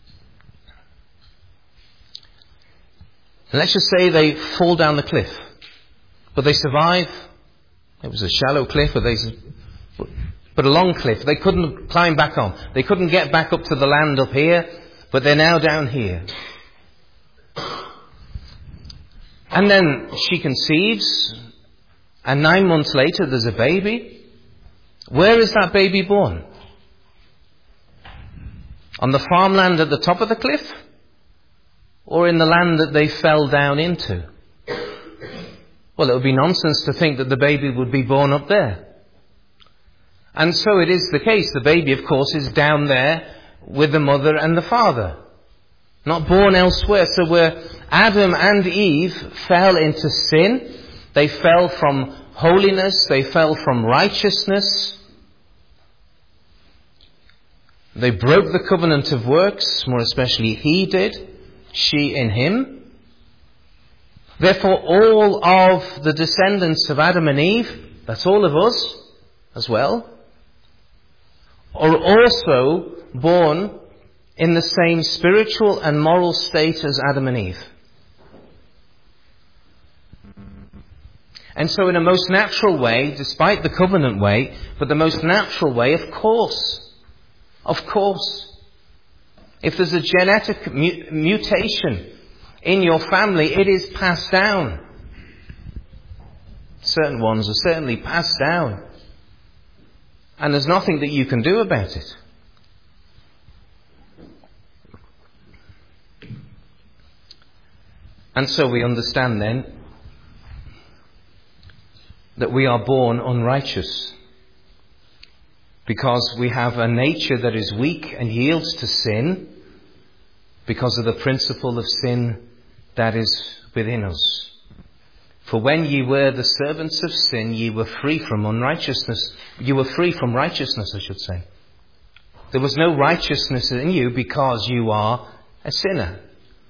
Speaker 1: And let's just say they fall down the cliff, but they survive. It was a shallow cliff, but they, but a long cliff. They couldn't climb back on. They couldn't get back up to the land up here, but they're now down here. And then she conceives, and nine months later there's a baby. Where is that baby born? On the farmland at the top of the cliff? Or in the land that they fell down into? Well, it would be nonsense to think that the baby would be born up there. And so it is the case. The baby, of course, is down there with the mother and the father, not born elsewhere. So where Adam and Eve fell into sin, they fell from holiness, they fell from righteousness. They broke the covenant of works, more especially he did, she in him. Therefore, all of the descendants of Adam and Eve, that's all of us as well, are also born in the same spiritual and moral state as Adam and Eve. And so in a most natural way, despite the covenant way, but the most natural way, of course, of course, if there's a genetic mu- mutation in your family, it is passed down. Certain ones are certainly passed down. And there's nothing that you can do about it. And so we understand then that we are born unrighteous, because we have a nature that is weak and yields to sin because of the principle of sin that is within us. For when ye were the servants of sin, ye were free from unrighteousness. You were free from righteousness, I should say. There was no righteousness in you because you are a sinner.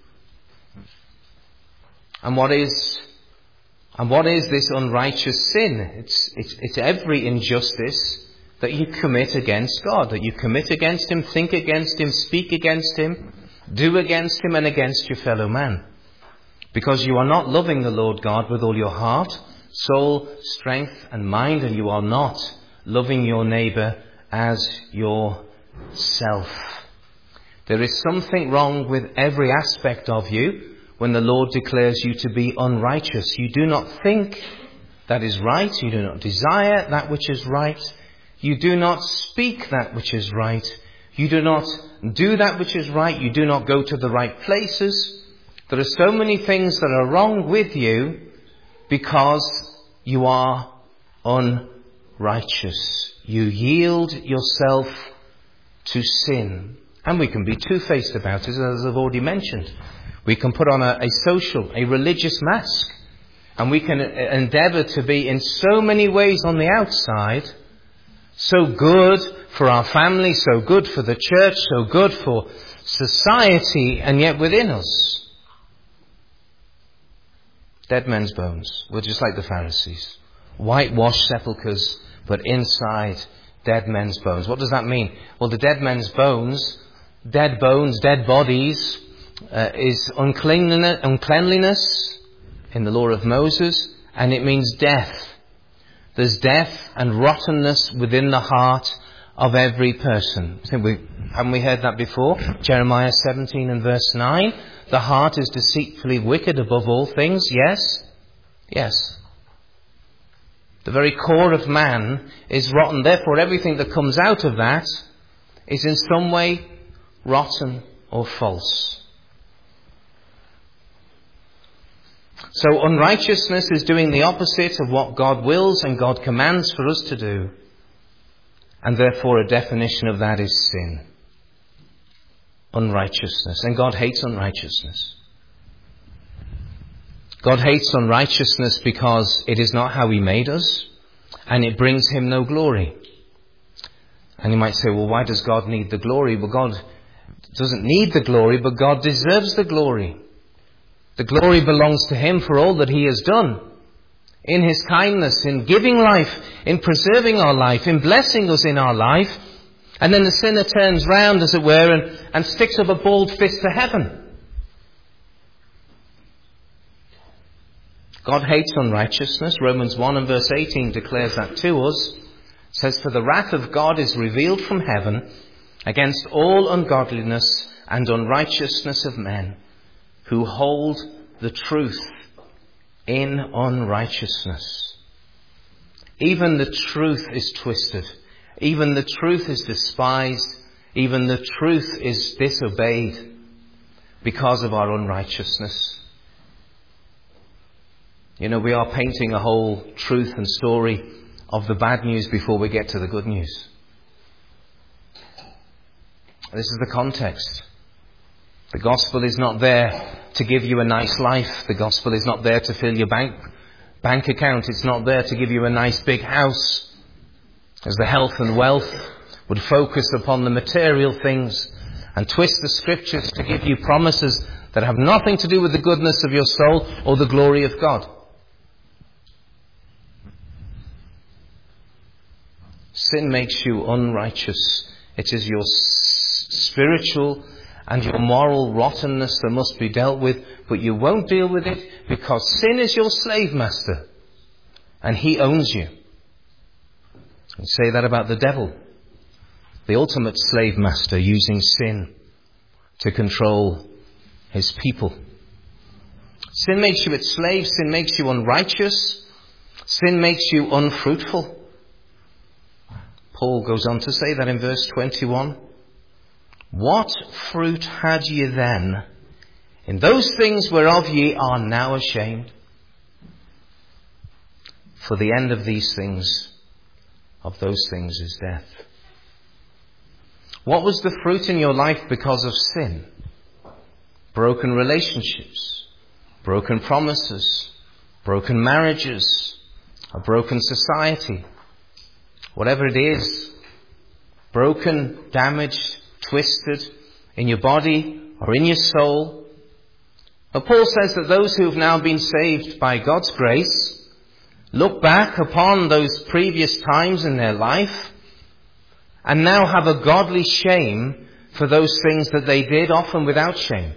Speaker 1: And what is, and what is this unrighteous sin? It's, it's, it's every injustice that you commit against God, that you commit against Him, think against Him, speak against Him, do against Him and against your fellow man. Because you are not loving the Lord God with all your heart, soul, strength and mind, and you are not loving your neighbour as yourself. There is something wrong with every aspect of you when the Lord declares you to be unrighteous. You do not think that is right. You do not desire that which is right. You do not speak that which is right. You do not do that which is right. You do not go to the right places. There are so many things that are wrong with you because you are unrighteous. You yield yourself to sin. And we can be two-faced about it, as I've already mentioned. We can put on a, a social, a religious mask. And we can endeavour to be in so many ways on the outside, so good for our family, so good for the church, so good for society, and yet within us, dead men's bones. We're just like the Pharisees. Whitewashed sepulchres, but inside, dead men's bones. What does that mean? Well, the dead men's bones, dead bones, dead bodies, uh, is uncleanliness, uncleanliness in the law of Moses, and it means death. There's death and rottenness within the heart of every person. I think we, haven't we heard that before? Jeremiah seventeen and verse nine. The heart is deceitfully wicked above all things. Yes? Yes. The very core of man is rotten. Therefore, everything that comes out of that is in some way rotten or false. So unrighteousness is doing the opposite of what God wills and God commands for us to do. And therefore a definition of that is sin. Unrighteousness. And God hates unrighteousness. God hates unrighteousness because it is not how He made us, and it brings Him no glory. And you might say, well, why does God need the glory? Well, God doesn't need the glory, but God deserves the glory. The glory belongs to Him for all that He has done. In His kindness, in giving life, in preserving our life, in blessing us in our life. And then the sinner turns round, as it were, and, and sticks up a bald fist to heaven. God hates unrighteousness. Romans one and verse eighteen declares that to us. It says, for the wrath of God is revealed from heaven against all ungodliness and unrighteousness of men, who hold the truth in unrighteousness. Even the truth is twisted. Even the truth is despised. Even the truth is disobeyed because of our unrighteousness. You know, we are painting a whole truth and story of the bad news before we get to the good news. This is the context. The gospel is not there to give you a nice life. The gospel is not there to fill your bank bank account. It's not there to give you a nice big house, as the health and wealth would focus upon the material things and twist the scriptures to give you promises that have nothing to do with the goodness of your soul or the glory of God. Sin makes you unrighteous. It is your spiritual and your moral rottenness that must be dealt with, but you won't deal with it because sin is your slave master and he owns you. And say that about the devil, the ultimate slave master, using sin to control his people. Sin makes you its slave. Sin makes you unrighteous. Sin makes you unfruitful. Paul goes on to say that in verse twenty-one. What fruit had ye then in those things whereof ye are now ashamed? For the end of these things, of those things, is death. What was the fruit in your life because of sin? Broken relationships, broken promises, broken marriages, a broken society. Whatever it is, broken, damaged, twisted in your body or in your soul. But Paul says that those who have now been saved by God's grace look back upon those previous times in their life and now have a godly shame for those things that they did, often without shame.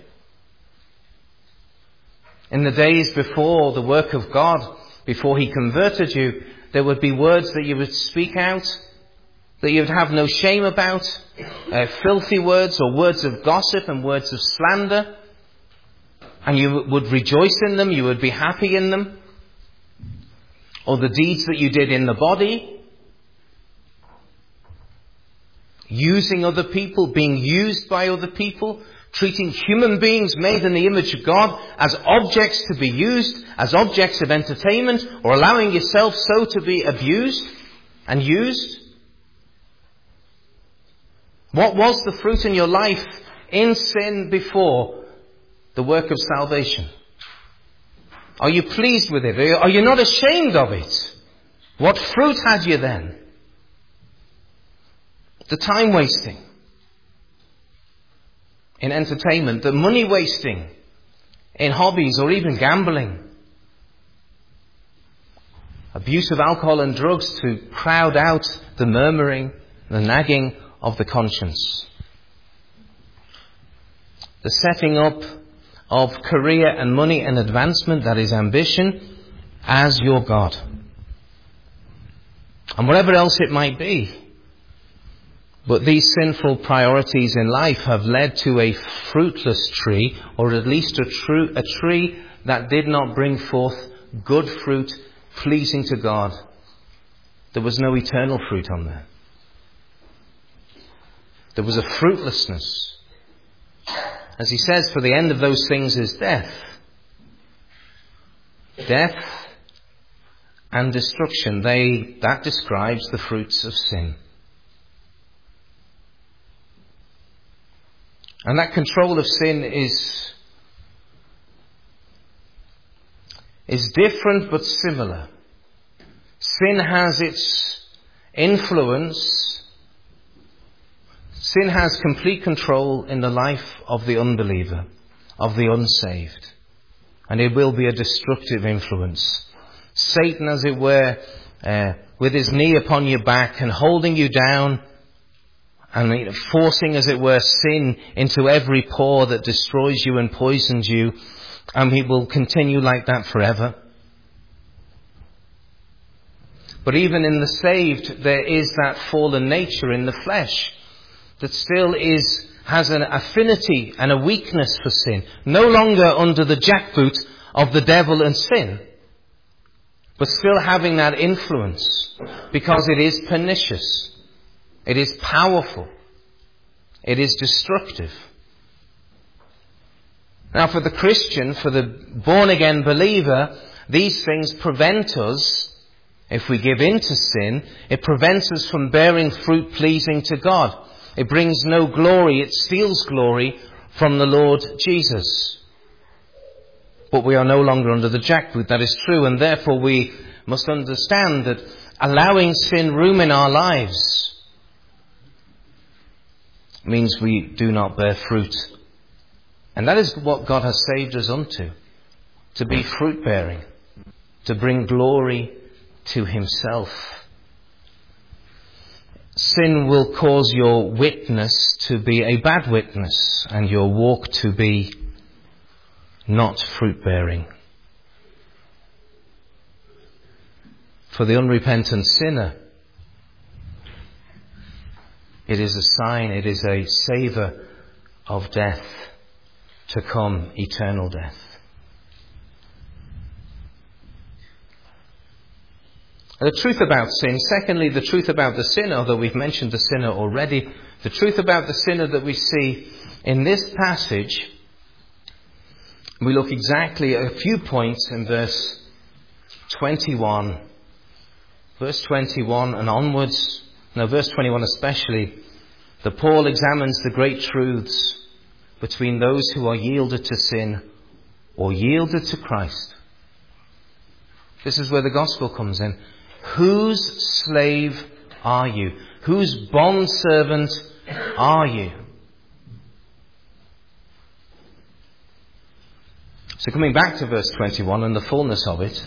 Speaker 1: In the days before the work of God, before He converted you, there would be words that you would speak out that you would have no shame about, uh, filthy words or words of gossip and words of slander, and you would rejoice in them, you would be happy in them. Or the deeds that you did in the body, using other people, being used by other people, treating human beings made in the image of God as objects to be used, as objects of entertainment, or allowing yourself so to be abused
Speaker 2: and used? What was the fruit in your life in sin before the work of salvation? Are you pleased with it? Are you not ashamed of it? What fruit had you then? The time wasting in entertainment, the money wasting in hobbies or even gambling, abuse of alcohol and drugs to crowd out the murmuring, the nagging of the conscience, the setting up of career and money and advancement, that is ambition, as your God, and whatever else it might be. But these sinful priorities in life have led to a fruitless tree, or at least a, true, a tree that did not bring forth good fruit pleasing to God. There was no eternal fruit on there. There was a fruitlessness. As he says, for the end of those things is death. Death and destruction. They, that describes the fruits of sin. And that control of sin is, is different but similar. Sin has its influence. Sin has complete control in the life of the unbeliever, of the unsaved. And it will be a destructive influence. Satan, as it were, uh, with his knee upon your back and holding you down, and forcing, as it were, sin into every pore that destroys you and poisons you. And he will continue like that forever. But even in the saved, there is that fallen nature in the flesh that still is, has an affinity and a weakness for sin. No longer under the jackboot of the devil and sin, but still having that influence, because it is pernicious. It is powerful. It is destructive. Now for the Christian, for the born-again believer, these things prevent us, if we give in to sin, it prevents us from bearing fruit pleasing to God. It brings no glory, it steals glory from the Lord Jesus. But we are no longer under the jackboot, that is true, and therefore we must understand that allowing sin room in our lives means we do not bear fruit. And that is what God has saved us unto. To be fruit bearing. To bring glory to himself. Sin will cause your witness to be a bad witness, and your walk to be not fruit bearing. For the unrepentant sinner, it is a sign, it is a savour of death to come, eternal death. The truth about sin, secondly, the truth about the sinner, although we've mentioned the sinner already, the truth about the sinner that we see in this passage, we look exactly at a few points in verse twenty-one. Verse twenty-one and onwards. Now, verse twenty-one especially, that Paul examines the great truths between those who are yielded to sin or yielded to Christ. This is where the gospel comes in. Whose slave are you? Whose bondservant are you? So coming back to verse twenty-one and the fullness of it,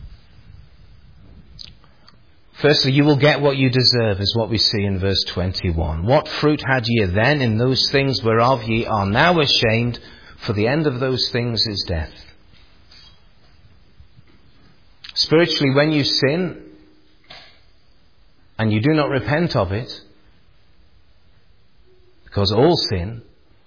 Speaker 2: firstly, you will get what you deserve, is what we see in verse twenty-one. What fruit had ye then in those things whereof ye are now ashamed? For the end of those things is death. Spiritually, when you sin, and you do not repent of it, because all sin,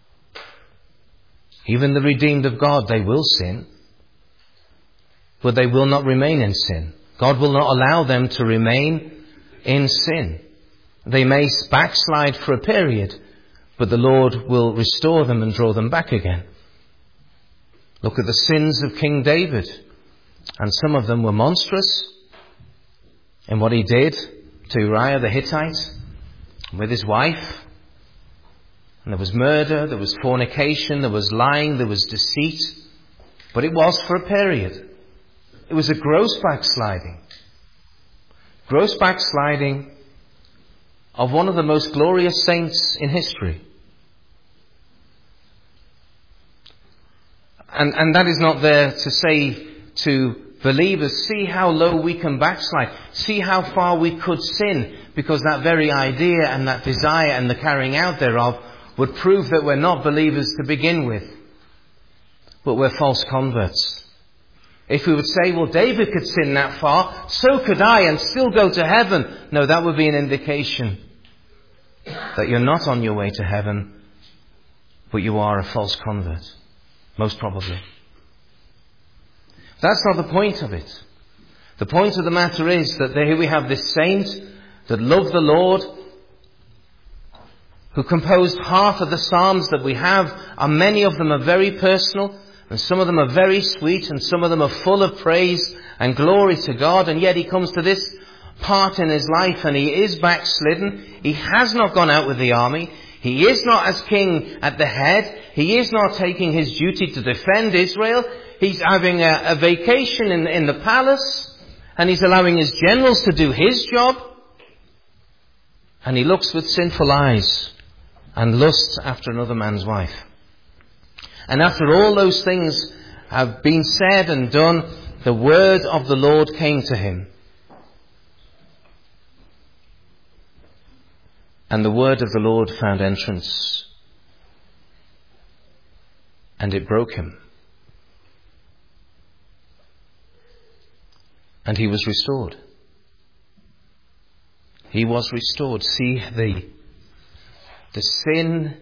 Speaker 2: even the redeemed of God, they will sin, but they will not remain in sin. God will not allow them to remain in sin. They may backslide for a period, but the Lord will restore them and draw them back again. Look at the sins of King David. And some of them were monstrous in what he did to Uriah the Hittite with his wife. And there was murder, there was fornication, there was lying, there was deceit. But it was for a period. It was a gross backsliding. Gross backsliding of one of the most glorious saints in history. And, and that is not there to say to believers, see how low we can backslide. See how far we could sin. Because that very idea and that desire and the carrying out thereof would prove that we're not believers to begin with. But we're false converts. If we would say, well, David could sin that far, so could I and still go to heaven. No, that would be an indication that you're not on your way to heaven, but you are a false convert. Most probably. That's not the point of it. The point of the matter is that here we have this saint that loved the Lord, who composed half of the psalms that we have, and many of them are very personal, and some of them are very sweet, and some of them are full of praise and glory to God, and yet he comes to this part in his life and he is backslidden. He has not gone out with the army. He is not as king at the head. He is not taking his duty to defend Israel. He's having a, a vacation in, in the palace, and he's allowing his generals to do his job. And he looks with sinful eyes and lusts after another man's wife. And after all those things have been said and done, the word of the Lord came to him. And the word of the Lord found entrance. And it broke him. And he was restored. He was restored. See the, the sin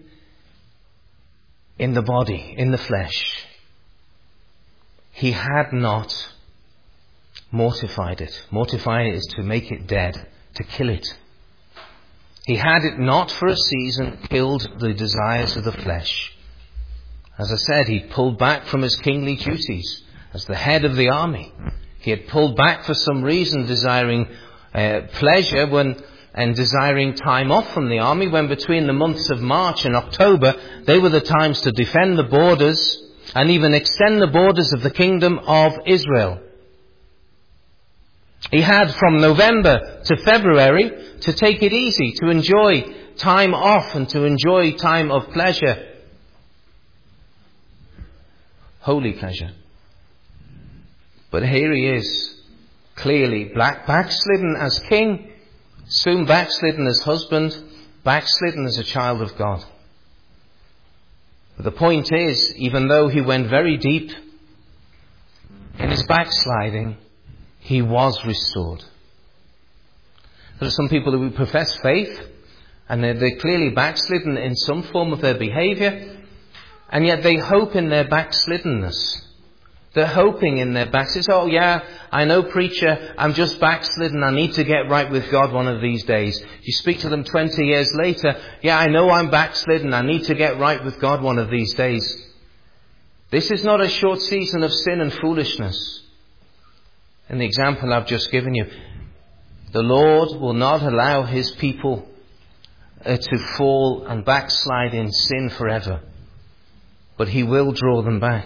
Speaker 2: in the body, in the flesh. He had not mortified it. Mortify it is to make it dead, to kill it. He had it not for a season killed the desires of the flesh. As I said, he pulled back from his kingly duties as the head of the army. He had pulled back for some reason, desiring uh, pleasure when and desiring time off from the army, when between the months of March and October, they were the times to defend the borders and even extend the borders of the kingdom of Israel. He had from November to February to take it easy, to enjoy time off and to enjoy time of pleasure. Holy pleasure. But here he is, clearly black, backslidden as king, soon backslidden as husband, backslidden as a child of God. But the point is, even though he went very deep in his backsliding, he was restored. There are some people who profess faith, and they're, they're clearly backslidden in some form of their behaviour, and yet they hope in their backsliddenness. They're hoping in their backslidden. Oh yeah, I know, preacher, I'm just backslidden. I need to get right with God one of these days. You speak to them twenty years later. Yeah, I know I'm backslidden. I need to get right with God one of these days. This is not a short season of sin and foolishness. In the example I've just given you, the Lord will not allow his people uh, to fall and backslide in sin forever. But he will draw them back.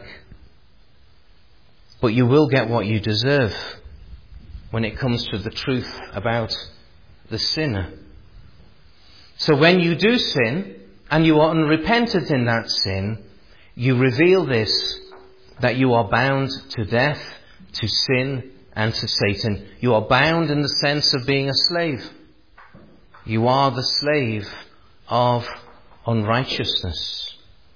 Speaker 2: But you will get what you deserve when it comes to the truth about the sinner. So when you do sin, and you are unrepentant in that sin, you reveal this, that you are bound to death, to sin, and to Satan. You are bound in the sense of being a slave. You are the slave of unrighteousness.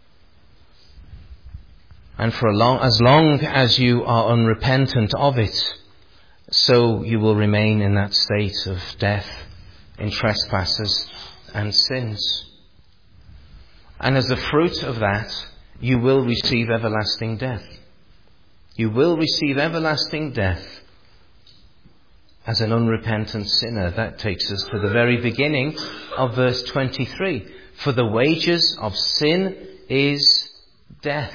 Speaker 2: And for a long, as long as you are unrepentant of it, so you will remain in that state of death, in trespasses and sins. And as a fruit of that, you will receive everlasting death. You will receive everlasting death as an unrepentant sinner. That takes us to the very beginning of verse twenty-three. For the wages of sin is death.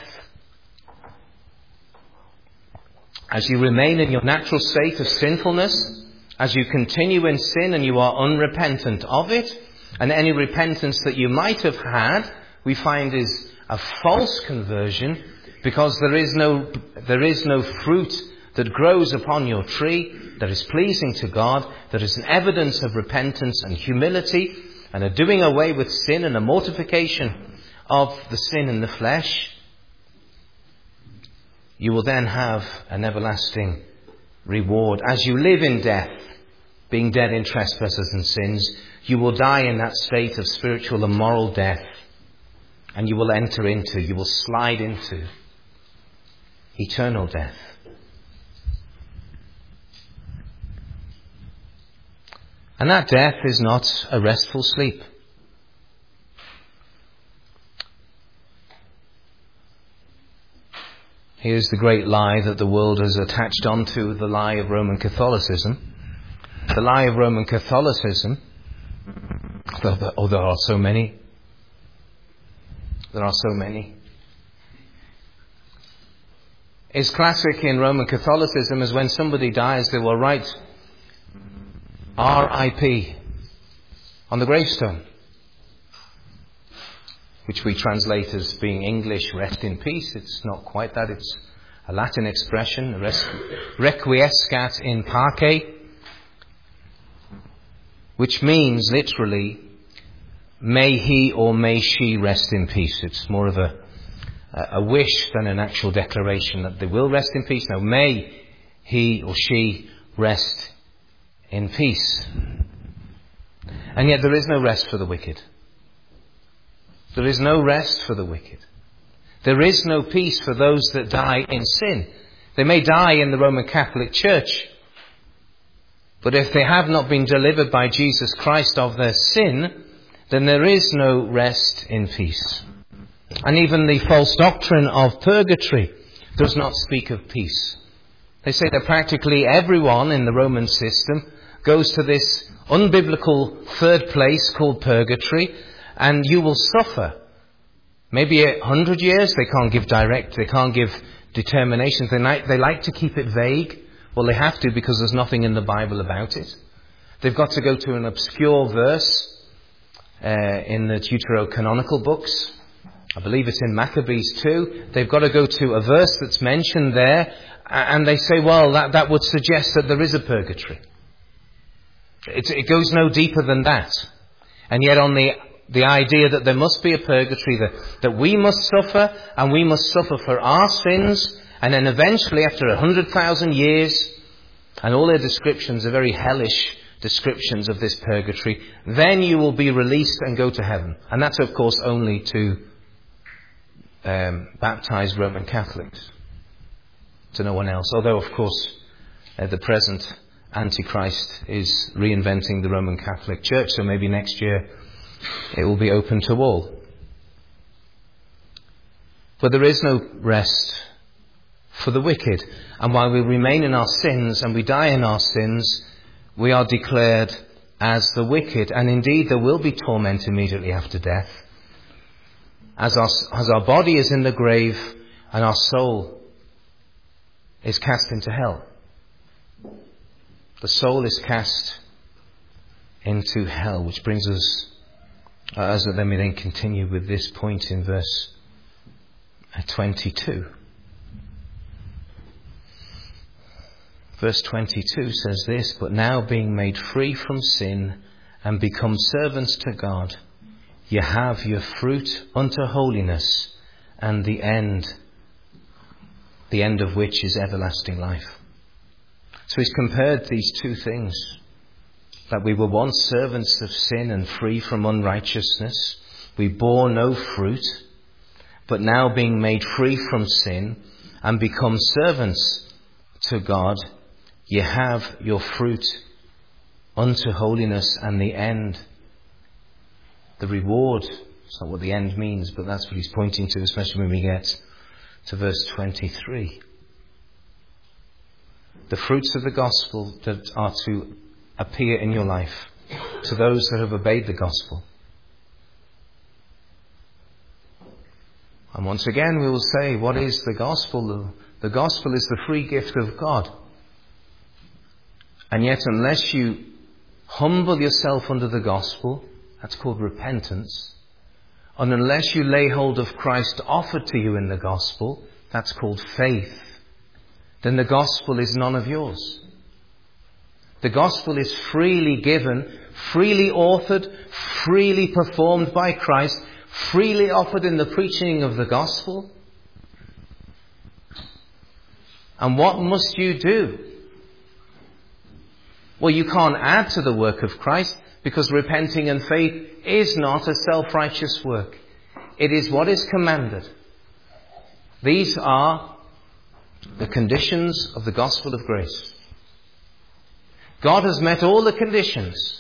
Speaker 2: As you remain in your natural state of sinfulness, as you continue in sin and you are unrepentant of it, and any repentance that you might have had, we find is a false conversion, because there is no, there is no fruit that grows upon your tree that is pleasing to God, that is an evidence of repentance and humility, and a doing away with sin and a mortification of the sin in the flesh. You will then have an everlasting reward. As you live in death, being dead in trespasses and sins, you will die in that state of spiritual and moral death, and you will enter into, you will slide into eternal death. And that death is not a restful sleep. Here's the great lie that the world has attached onto the lie of Roman Catholicism. The lie of Roman Catholicism, oh, there are so many. There are so many. Is classic in Roman Catholicism is when somebody dies, they will write R I P on the gravestone, which we translate as being English, rest in peace. It's not quite that. It's a Latin expression, requiescat in pace, which means literally, may he or may she rest in peace. It's more of a, a wish than an actual declaration that they will rest in peace. No, may he or she rest in peace. And yet there is no rest for the wicked. There is no rest for the wicked. There is no peace for those that die in sin. They may die in the Roman Catholic Church, but if they have not been delivered by Jesus Christ of their sin, then there is no rest in peace. And even the false doctrine of purgatory does not speak of peace. They say that practically everyone in the Roman system goes to this unbiblical third place called purgatory, and you will suffer. Maybe a hundred years. They can't give direct, they can't give determinations. They like, they like to keep it vague. Well, they have to, because there's nothing in the Bible about it. They've got to go to an obscure verse uh, in the Deuterocanonical books. I believe it's in Maccabees too. They've got to go to a verse that's mentioned there, and they say, well, that, that would suggest that there is a purgatory. It, it goes no deeper than that. And yet on the the idea that there must be a purgatory, that, that we must suffer, and we must suffer for our sins, and then eventually after a hundred thousand years, and all their descriptions are very hellish descriptions of this purgatory, then you will be released and go to heaven. And that's of course only to um, baptized Roman Catholics, to no one else. Although of course uh, the present Antichrist is reinventing the Roman Catholic Church, so maybe next year it will be open to all. But there is no rest for the wicked. And while we remain in our sins and we die in our sins, we are declared as the wicked. And indeed there will be torment immediately after death. As our, as our body is in the grave and our soul is cast into hell. The soul is cast into hell, which brings us, uh, as let me then continue with this point in verse twenty-two. Verse twenty-two says this, but now being made free from sin and become servants to God, ye have your fruit unto holiness, and the end, the end of which is everlasting life. So he's compared these two things, that we were once servants of sin and free from unrighteousness. We bore no fruit, but now being made free from sin and become servants to God, ye have your fruit unto holiness, and the end, the reward. It's not what the end means, but that's what he's pointing to, especially when we get to verse twenty-three. The fruits of the gospel that are to appear in your life to those that have obeyed the gospel. And once again we will say, what is the gospel? The gospel is the free gift of God. And yet unless you humble yourself under the gospel, that's called repentance. And unless you lay hold of Christ offered to you in the gospel, that's called faith. Then the gospel is none of yours. The gospel is freely given, freely authored, freely performed by Christ, freely offered in the preaching of the gospel. And what must you do? Well, you can't add to the work of Christ, because repenting and faith is not a self-righteous work. It is what is commanded. These are the conditions of the gospel of grace. God has met all the conditions.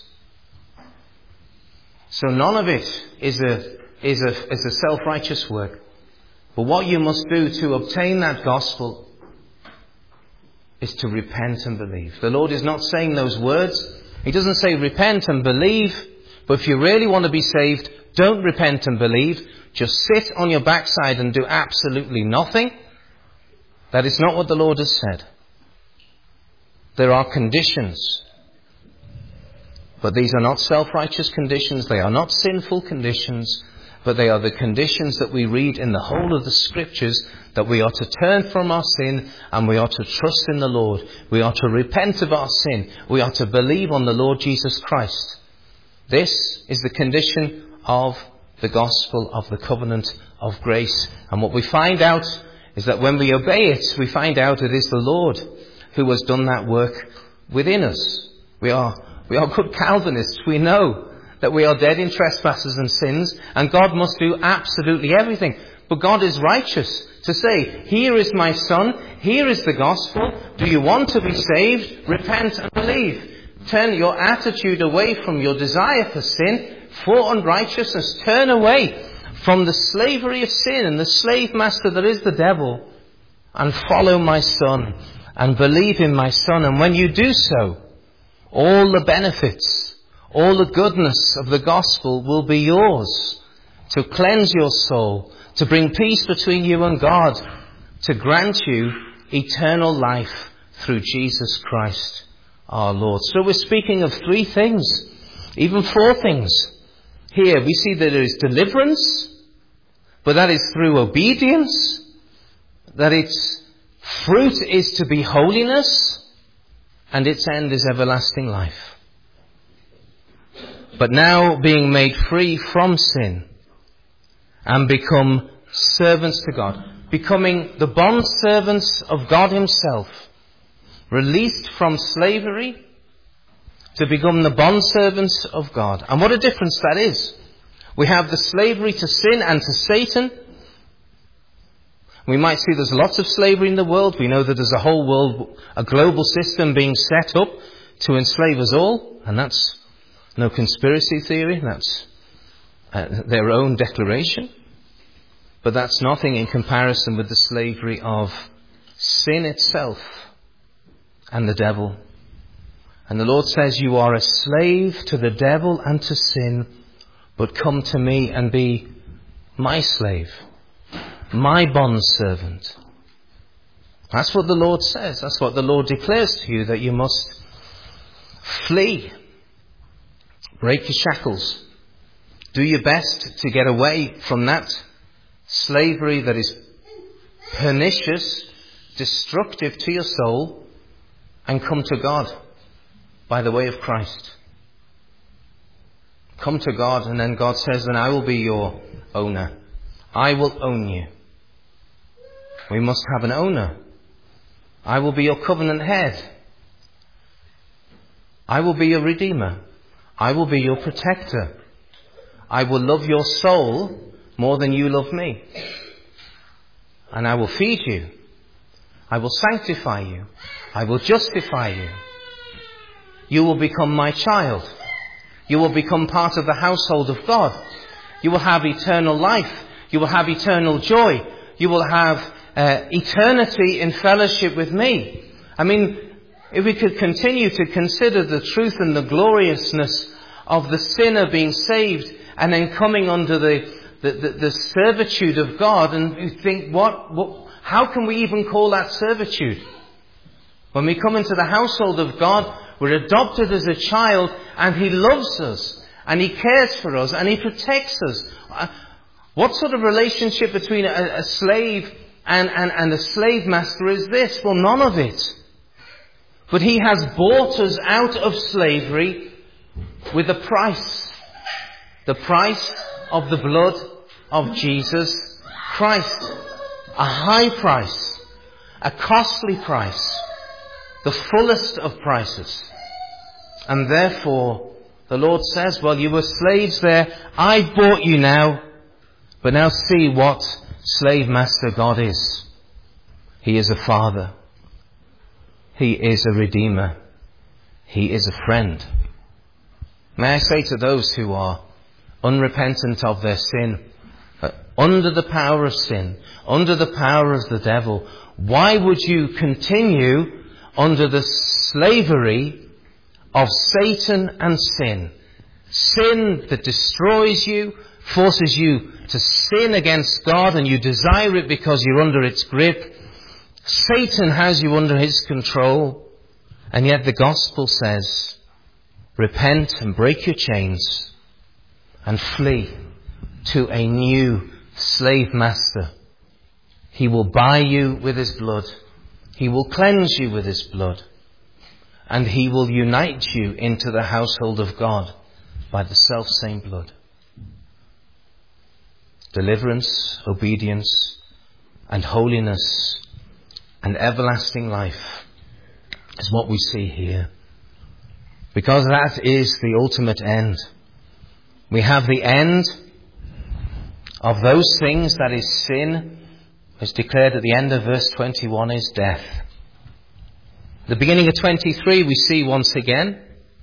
Speaker 2: So none of it is a, is a, is a self-righteous work. But what you must do to obtain that gospel is to repent and believe. The Lord is not saying those words. He doesn't say repent and believe. But if you really want to be saved, don't repent and believe. Just sit on your backside and do absolutely nothing. That is not what the Lord has said. There are conditions. But these are not self-righteous conditions. They are not sinful conditions. But they are the conditions that we read in the whole of the Scriptures, that we are to turn from our sin and we are to trust in the Lord. We are to repent of our sin. We are to believe on the Lord Jesus Christ. This is the condition of the gospel of the covenant of grace. And what we find out is that when we obey it, we find out it is the Lord who has done that work within us. We are, we are good Calvinists. We know that we are dead in trespasses and sins, and God must do absolutely everything. But God is righteous to say, here is my son, here is the gospel. Do you want to be saved? Repent and believe. Turn your attitude away from your desire for sin, for unrighteousness. Turn away from the slavery of sin and the slave master that is the devil, and follow my son and believe in my son. And when you do so, all the benefits, all the goodness of the gospel will be yours, to cleanse your soul, to bring peace between you and God, to grant you eternal life through Jesus Christ our Lord. So we're speaking of three things, even four things. Here we see that there is deliverance, but that is through obedience, that its fruit is to be holiness, and its end is everlasting life. But now being made free from sin and become servants to God, becoming the bond servants of God himself, released from slavery to become the bond servants of God. And what a difference that is. We have the slavery to sin and to Satan. We might see there's lots of slavery in the world. We know that there's a whole world, a global system being set up to enslave us all. And that's no conspiracy theory. That's uh, their own declaration. But that's nothing in comparison with the slavery of sin itself and the devil. And the Lord says, you are a slave to the devil and to sin, but come to me and be my slave, my bondservant. That's what the Lord says. That's what the Lord declares to you, that you must flee. Break your shackles. Do your best to get away from that slavery that is pernicious, destructive to your soul, and come to God by the way of Christ. Come to God, and then God says, then I will be your owner. I will own you. We must have an owner. I will be your covenant head. I will be your redeemer. I will be your protector. I will love your soul more than you love me. And I will feed you. I will sanctify you. I will justify you. You will become my child. You will become part of the household of God. You will have eternal life. You will have eternal joy. You will have uh, eternity in fellowship with me. I mean, if we could continue to consider the truth and the gloriousness of the sinner being saved and then coming under the, the, the, the servitude of God, and you think, what, what, how can we even call that servitude? When we come into the household of God, We're adopted as a child, and He loves us, and He cares for us, and He protects us. What sort of relationship between a, a slave and, and, and a slave master is this? Well, none of it. But He has bought us out of slavery with a price. The price of the blood of Jesus Christ. A high price. A costly price. The fullest of prices. And therefore, the Lord says, well, you were slaves there. I've bought you now. But now see what slave master God is. He is a father. He is a redeemer. He is a friend. May I say to those who are unrepentant of their sin, uh, under the power of sin, under the power of the devil, why would you continue under the slavery of Satan and sin? Sin that destroys you, forces you to sin against God, and you desire it because you're under its grip. Satan has you under his control, and yet the gospel says, repent and break your chains and flee to a new slave master. He will buy you with his blood. He will cleanse you with his blood. And he will unite you into the household of God by the self-same blood. Deliverance, obedience, and holiness, and everlasting life is what we see here. Because that is the ultimate end. We have the end of those things, that is sin, as declared at the end of verse twenty-one, is death. The beginning of twenty-three we see once again.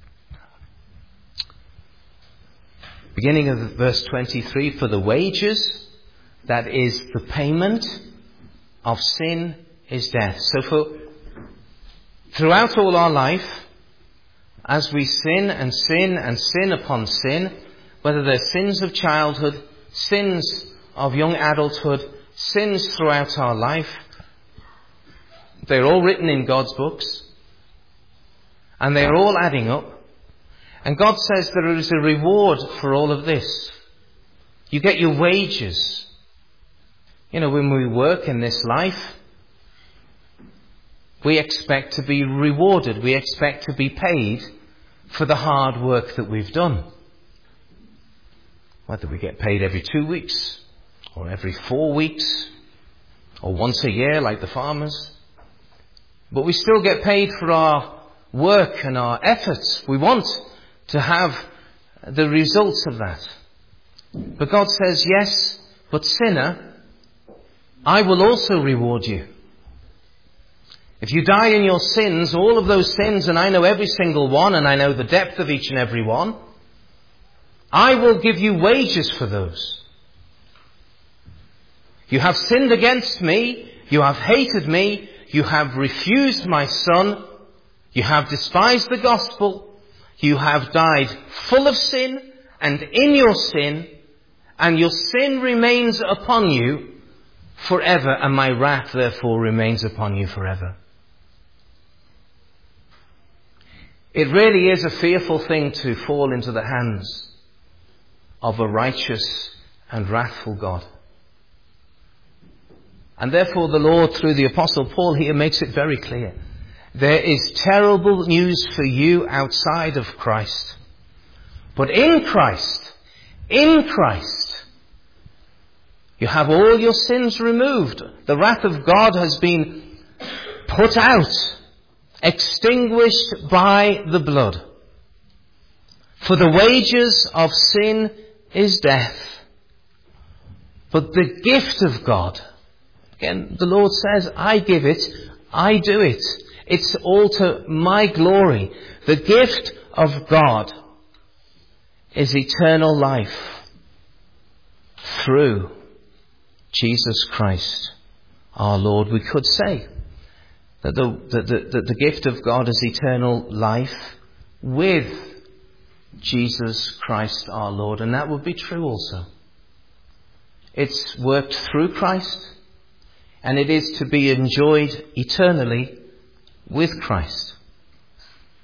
Speaker 2: Beginning of verse twenty-three, for the wages, that is the payment of sin, is death. So for throughout all our life, as we sin and sin and sin upon sin, whether they're sins of childhood, sins of young adulthood, sins throughout our life, they're all written in God's books, and they're all adding up. And God says there is a reward for all of this. You get your wages. You know, when we work in this life, we expect to be rewarded. We expect to be paid for the hard work that we've done. Whether we get paid every two weeks, or every four weeks, or once a year like the farmers. But we still get paid for our work and our efforts. We want to have the results of that. But God says, yes, but sinner, I will also reward you. If you die in your sins, all of those sins, and I know every single one, and I know the depth of each and every one, I will give you wages for those. You have sinned against me, you have hated me, you have refused my Son, you have despised the gospel, you have died full of sin and in your sin, and your sin remains upon you forever, and my wrath therefore remains upon you forever. It really is a fearful thing to fall into the hands of a righteous and wrathful God. And therefore the Lord, through the Apostle Paul here, makes it very clear. There is terrible news for you outside of Christ. But in Christ, in Christ, you have all your sins removed. The wrath of God has been put out, extinguished by the blood. For the wages of sin is death. But the gift of God, again, the Lord says, I give it, I do it. It's all to my glory. The gift of God is eternal life through Jesus Christ, our Lord. We could say that the, the, the, the gift of God is eternal life with Jesus Christ, our Lord. And that would be true also. It's worked through Christ, and it is to be enjoyed eternally with Christ.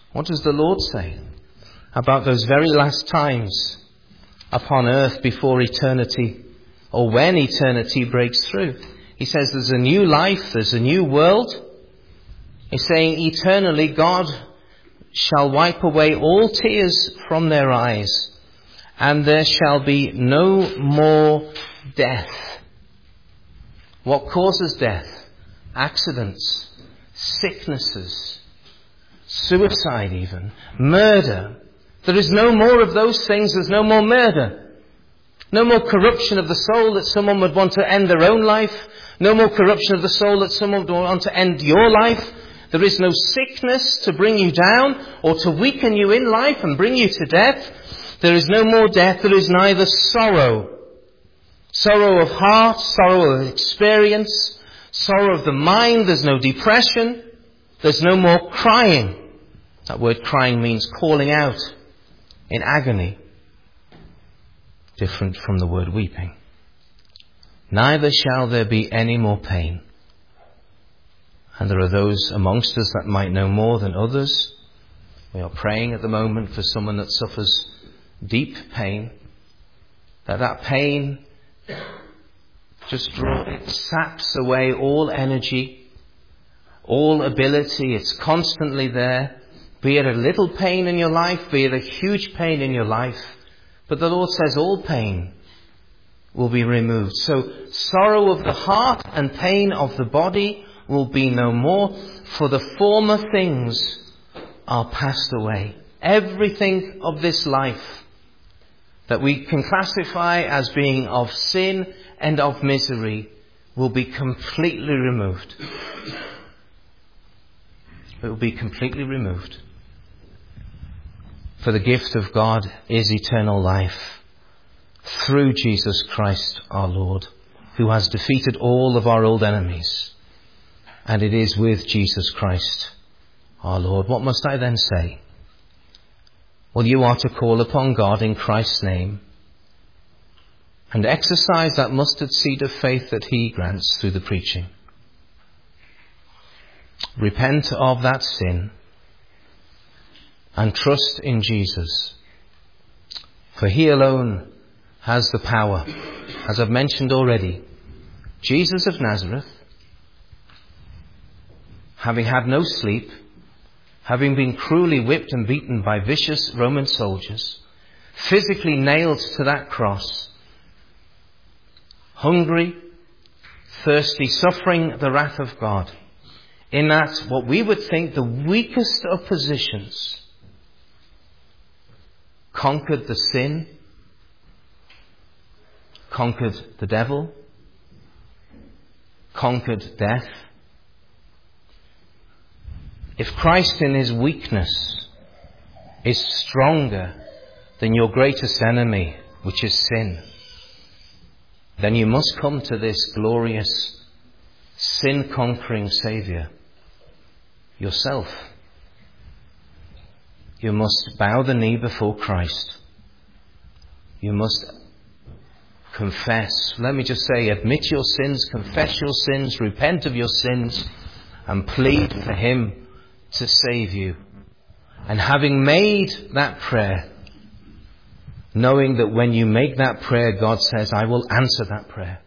Speaker 2: What does the Lord say about those very last times upon earth before eternity, or when eternity breaks through? He says there's a new life, there's a new world. He's saying eternally God shall wipe away all tears from their eyes, and there shall be no more death. What causes death? Accidents, sicknesses, suicide even, murder. There is no more of those things. There's no more murder. No more corruption of the soul that someone would want to end their own life. No more corruption of the soul that someone would want to end your life. There is no sickness to bring you down or to weaken you in life and bring you to death. There is no more death. There is neither sorrow. Sorrow of heart, sorrow of experience, sorrow of the mind. There's no depression. There's no more crying. That word crying means calling out in agony. Different from the word weeping. Neither shall there be any more pain. And there are those amongst us that might know more than others. We are praying at the moment for someone that suffers deep pain. That that pain just draw, it saps away all energy, all ability. It's constantly there. Be it a little pain in your life, be it a huge pain in your life. But the Lord says all pain will be removed. So sorrow of the heart and pain of the body will be no more, for the former things are passed away. Everything of this life that we can classify as being of sin and of misery will be completely removed. It will be completely removed. For the gift of God is eternal life through Jesus Christ our Lord, who has defeated all of our old enemies. And it is with Jesus Christ our Lord. What must I then say? Well, you are to call upon God in Christ's name and exercise that mustard seed of faith that he grants through the preaching. Repent of that sin and trust in Jesus, for he alone has the power. As I've mentioned already, Jesus of Nazareth, having had no sleep, having been cruelly whipped and beaten by vicious Roman soldiers, physically nailed to that cross, hungry, thirsty, suffering the wrath of God, in that what we would think the weakest of positions, conquered the sin, conquered the devil, conquered death. If Christ in his weakness is stronger than your greatest enemy, which is sin, then you must come to this glorious, sin-conquering Saviour yourself. You must bow the knee before Christ. You must confess. Let me just say, admit your sins, confess your sins, repent of your sins, and plead for him to save you. And having made that prayer, knowing that when you make that prayer, God says, I will answer that prayer.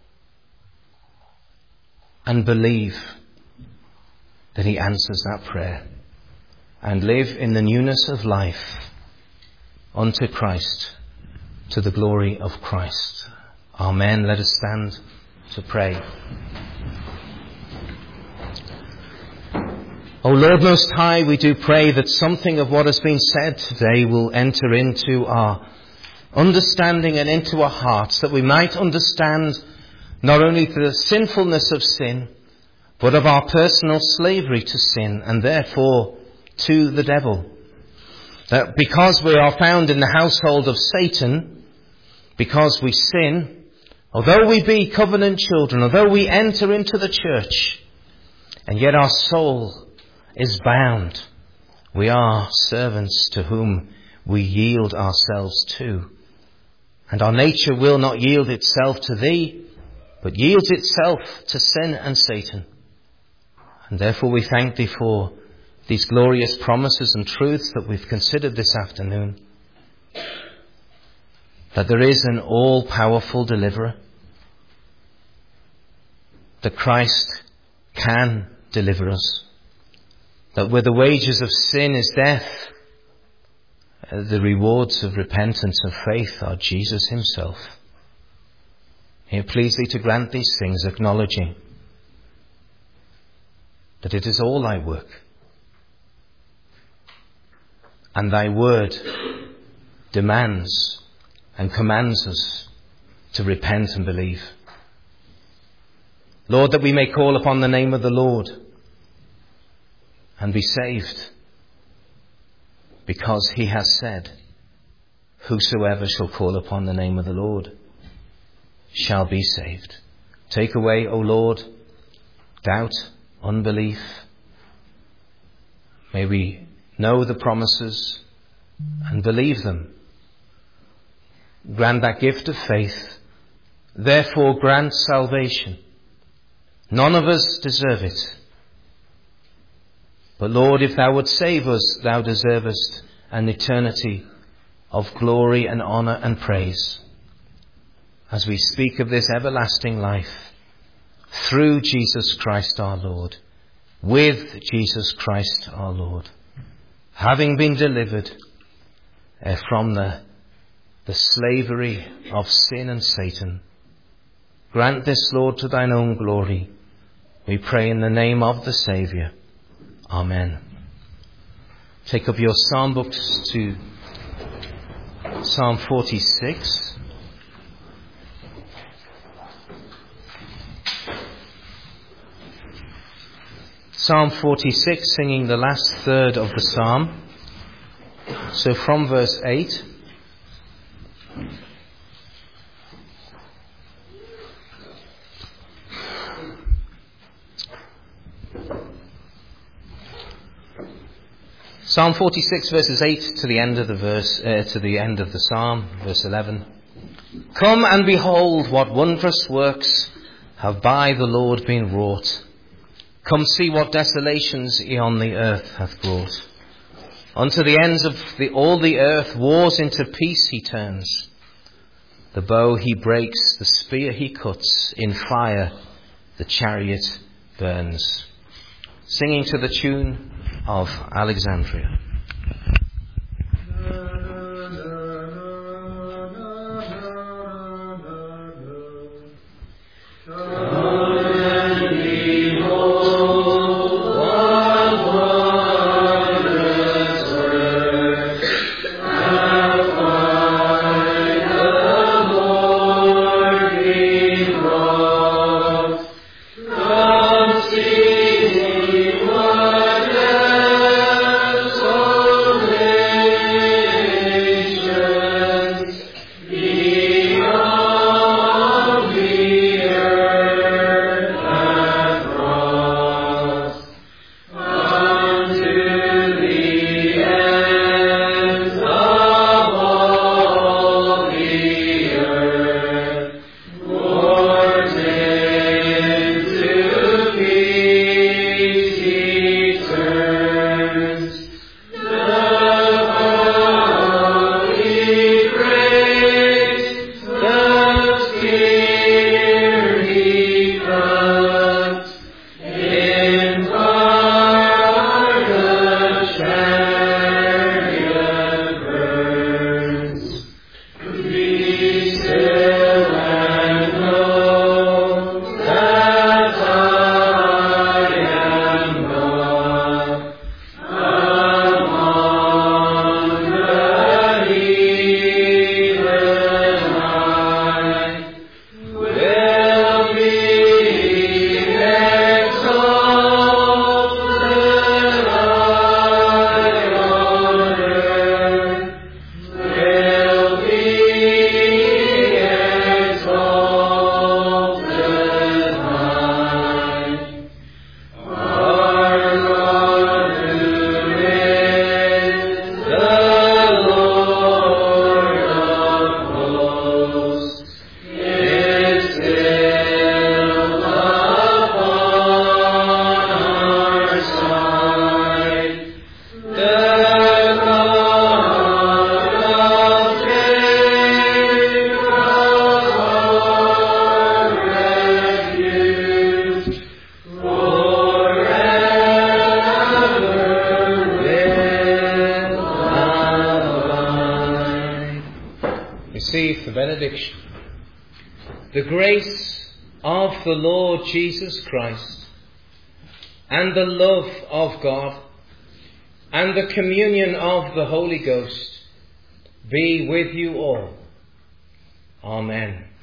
Speaker 2: And believe that he answers that prayer. And live in the newness of life unto Christ, to the glory of Christ. Amen. Let us stand to pray. O Lord Most High, we do pray that something of what has been said today will enter into our understanding and into our hearts, that we might understand not only the sinfulness of sin, but of our personal slavery to sin and therefore to the devil. That because we are found in the household of Satan, because we sin, although we be covenant children, although we enter into the church, and yet our soul is bound, we are servants to whom we yield ourselves to. And our nature will not yield itself to thee, but yields itself to sin and Satan. And therefore we thank thee for these glorious promises and truths that we've considered this afternoon. That there is an all-powerful deliverer. That Christ can deliver us. That where the wages of sin is death, the rewards of repentance and faith are Jesus himself. Here, please thee to grant these things, acknowledging that it is all thy work. And thy word demands and commands us to repent and believe. Lord, that we may call upon the name of the Lord and be saved, because he has said, whosoever shall call upon the name of the Lord shall be saved. Take away, O Lord, doubt, unbelief. May we know the promises and believe them. Grant that gift of faith. Therefore grant salvation. None of us deserve it. But Lord, if thou wouldst save us, thou deservest an eternity of glory and honour and praise. As we speak of this everlasting life, through Jesus Christ our Lord, with Jesus Christ our Lord, having been delivered uh, from the, the slavery of sin and Satan. Grant this, Lord, to thine own glory. We pray in the name of the Saviour. Amen. Take up your psalm books to Psalm forty-six. Psalm forty-six, singing the last third of the psalm. So from verse eight. Psalm forty-six, verses eight to the end of the verse, uh, to the end of the psalm, verse eleven. Come and behold what wondrous works have by the Lord been wrought. Come see what desolations he on the earth hath brought. Unto the ends of the, all the earth wars into peace he turns. The bow he breaks, the spear he cuts, in fire the chariot burns. Singing to the tune of Alexandria.
Speaker 3: So
Speaker 2: the benediction. The grace of the Lord Jesus Christ, and the love of God, and the communion of the Holy Ghost be with you all. Amen.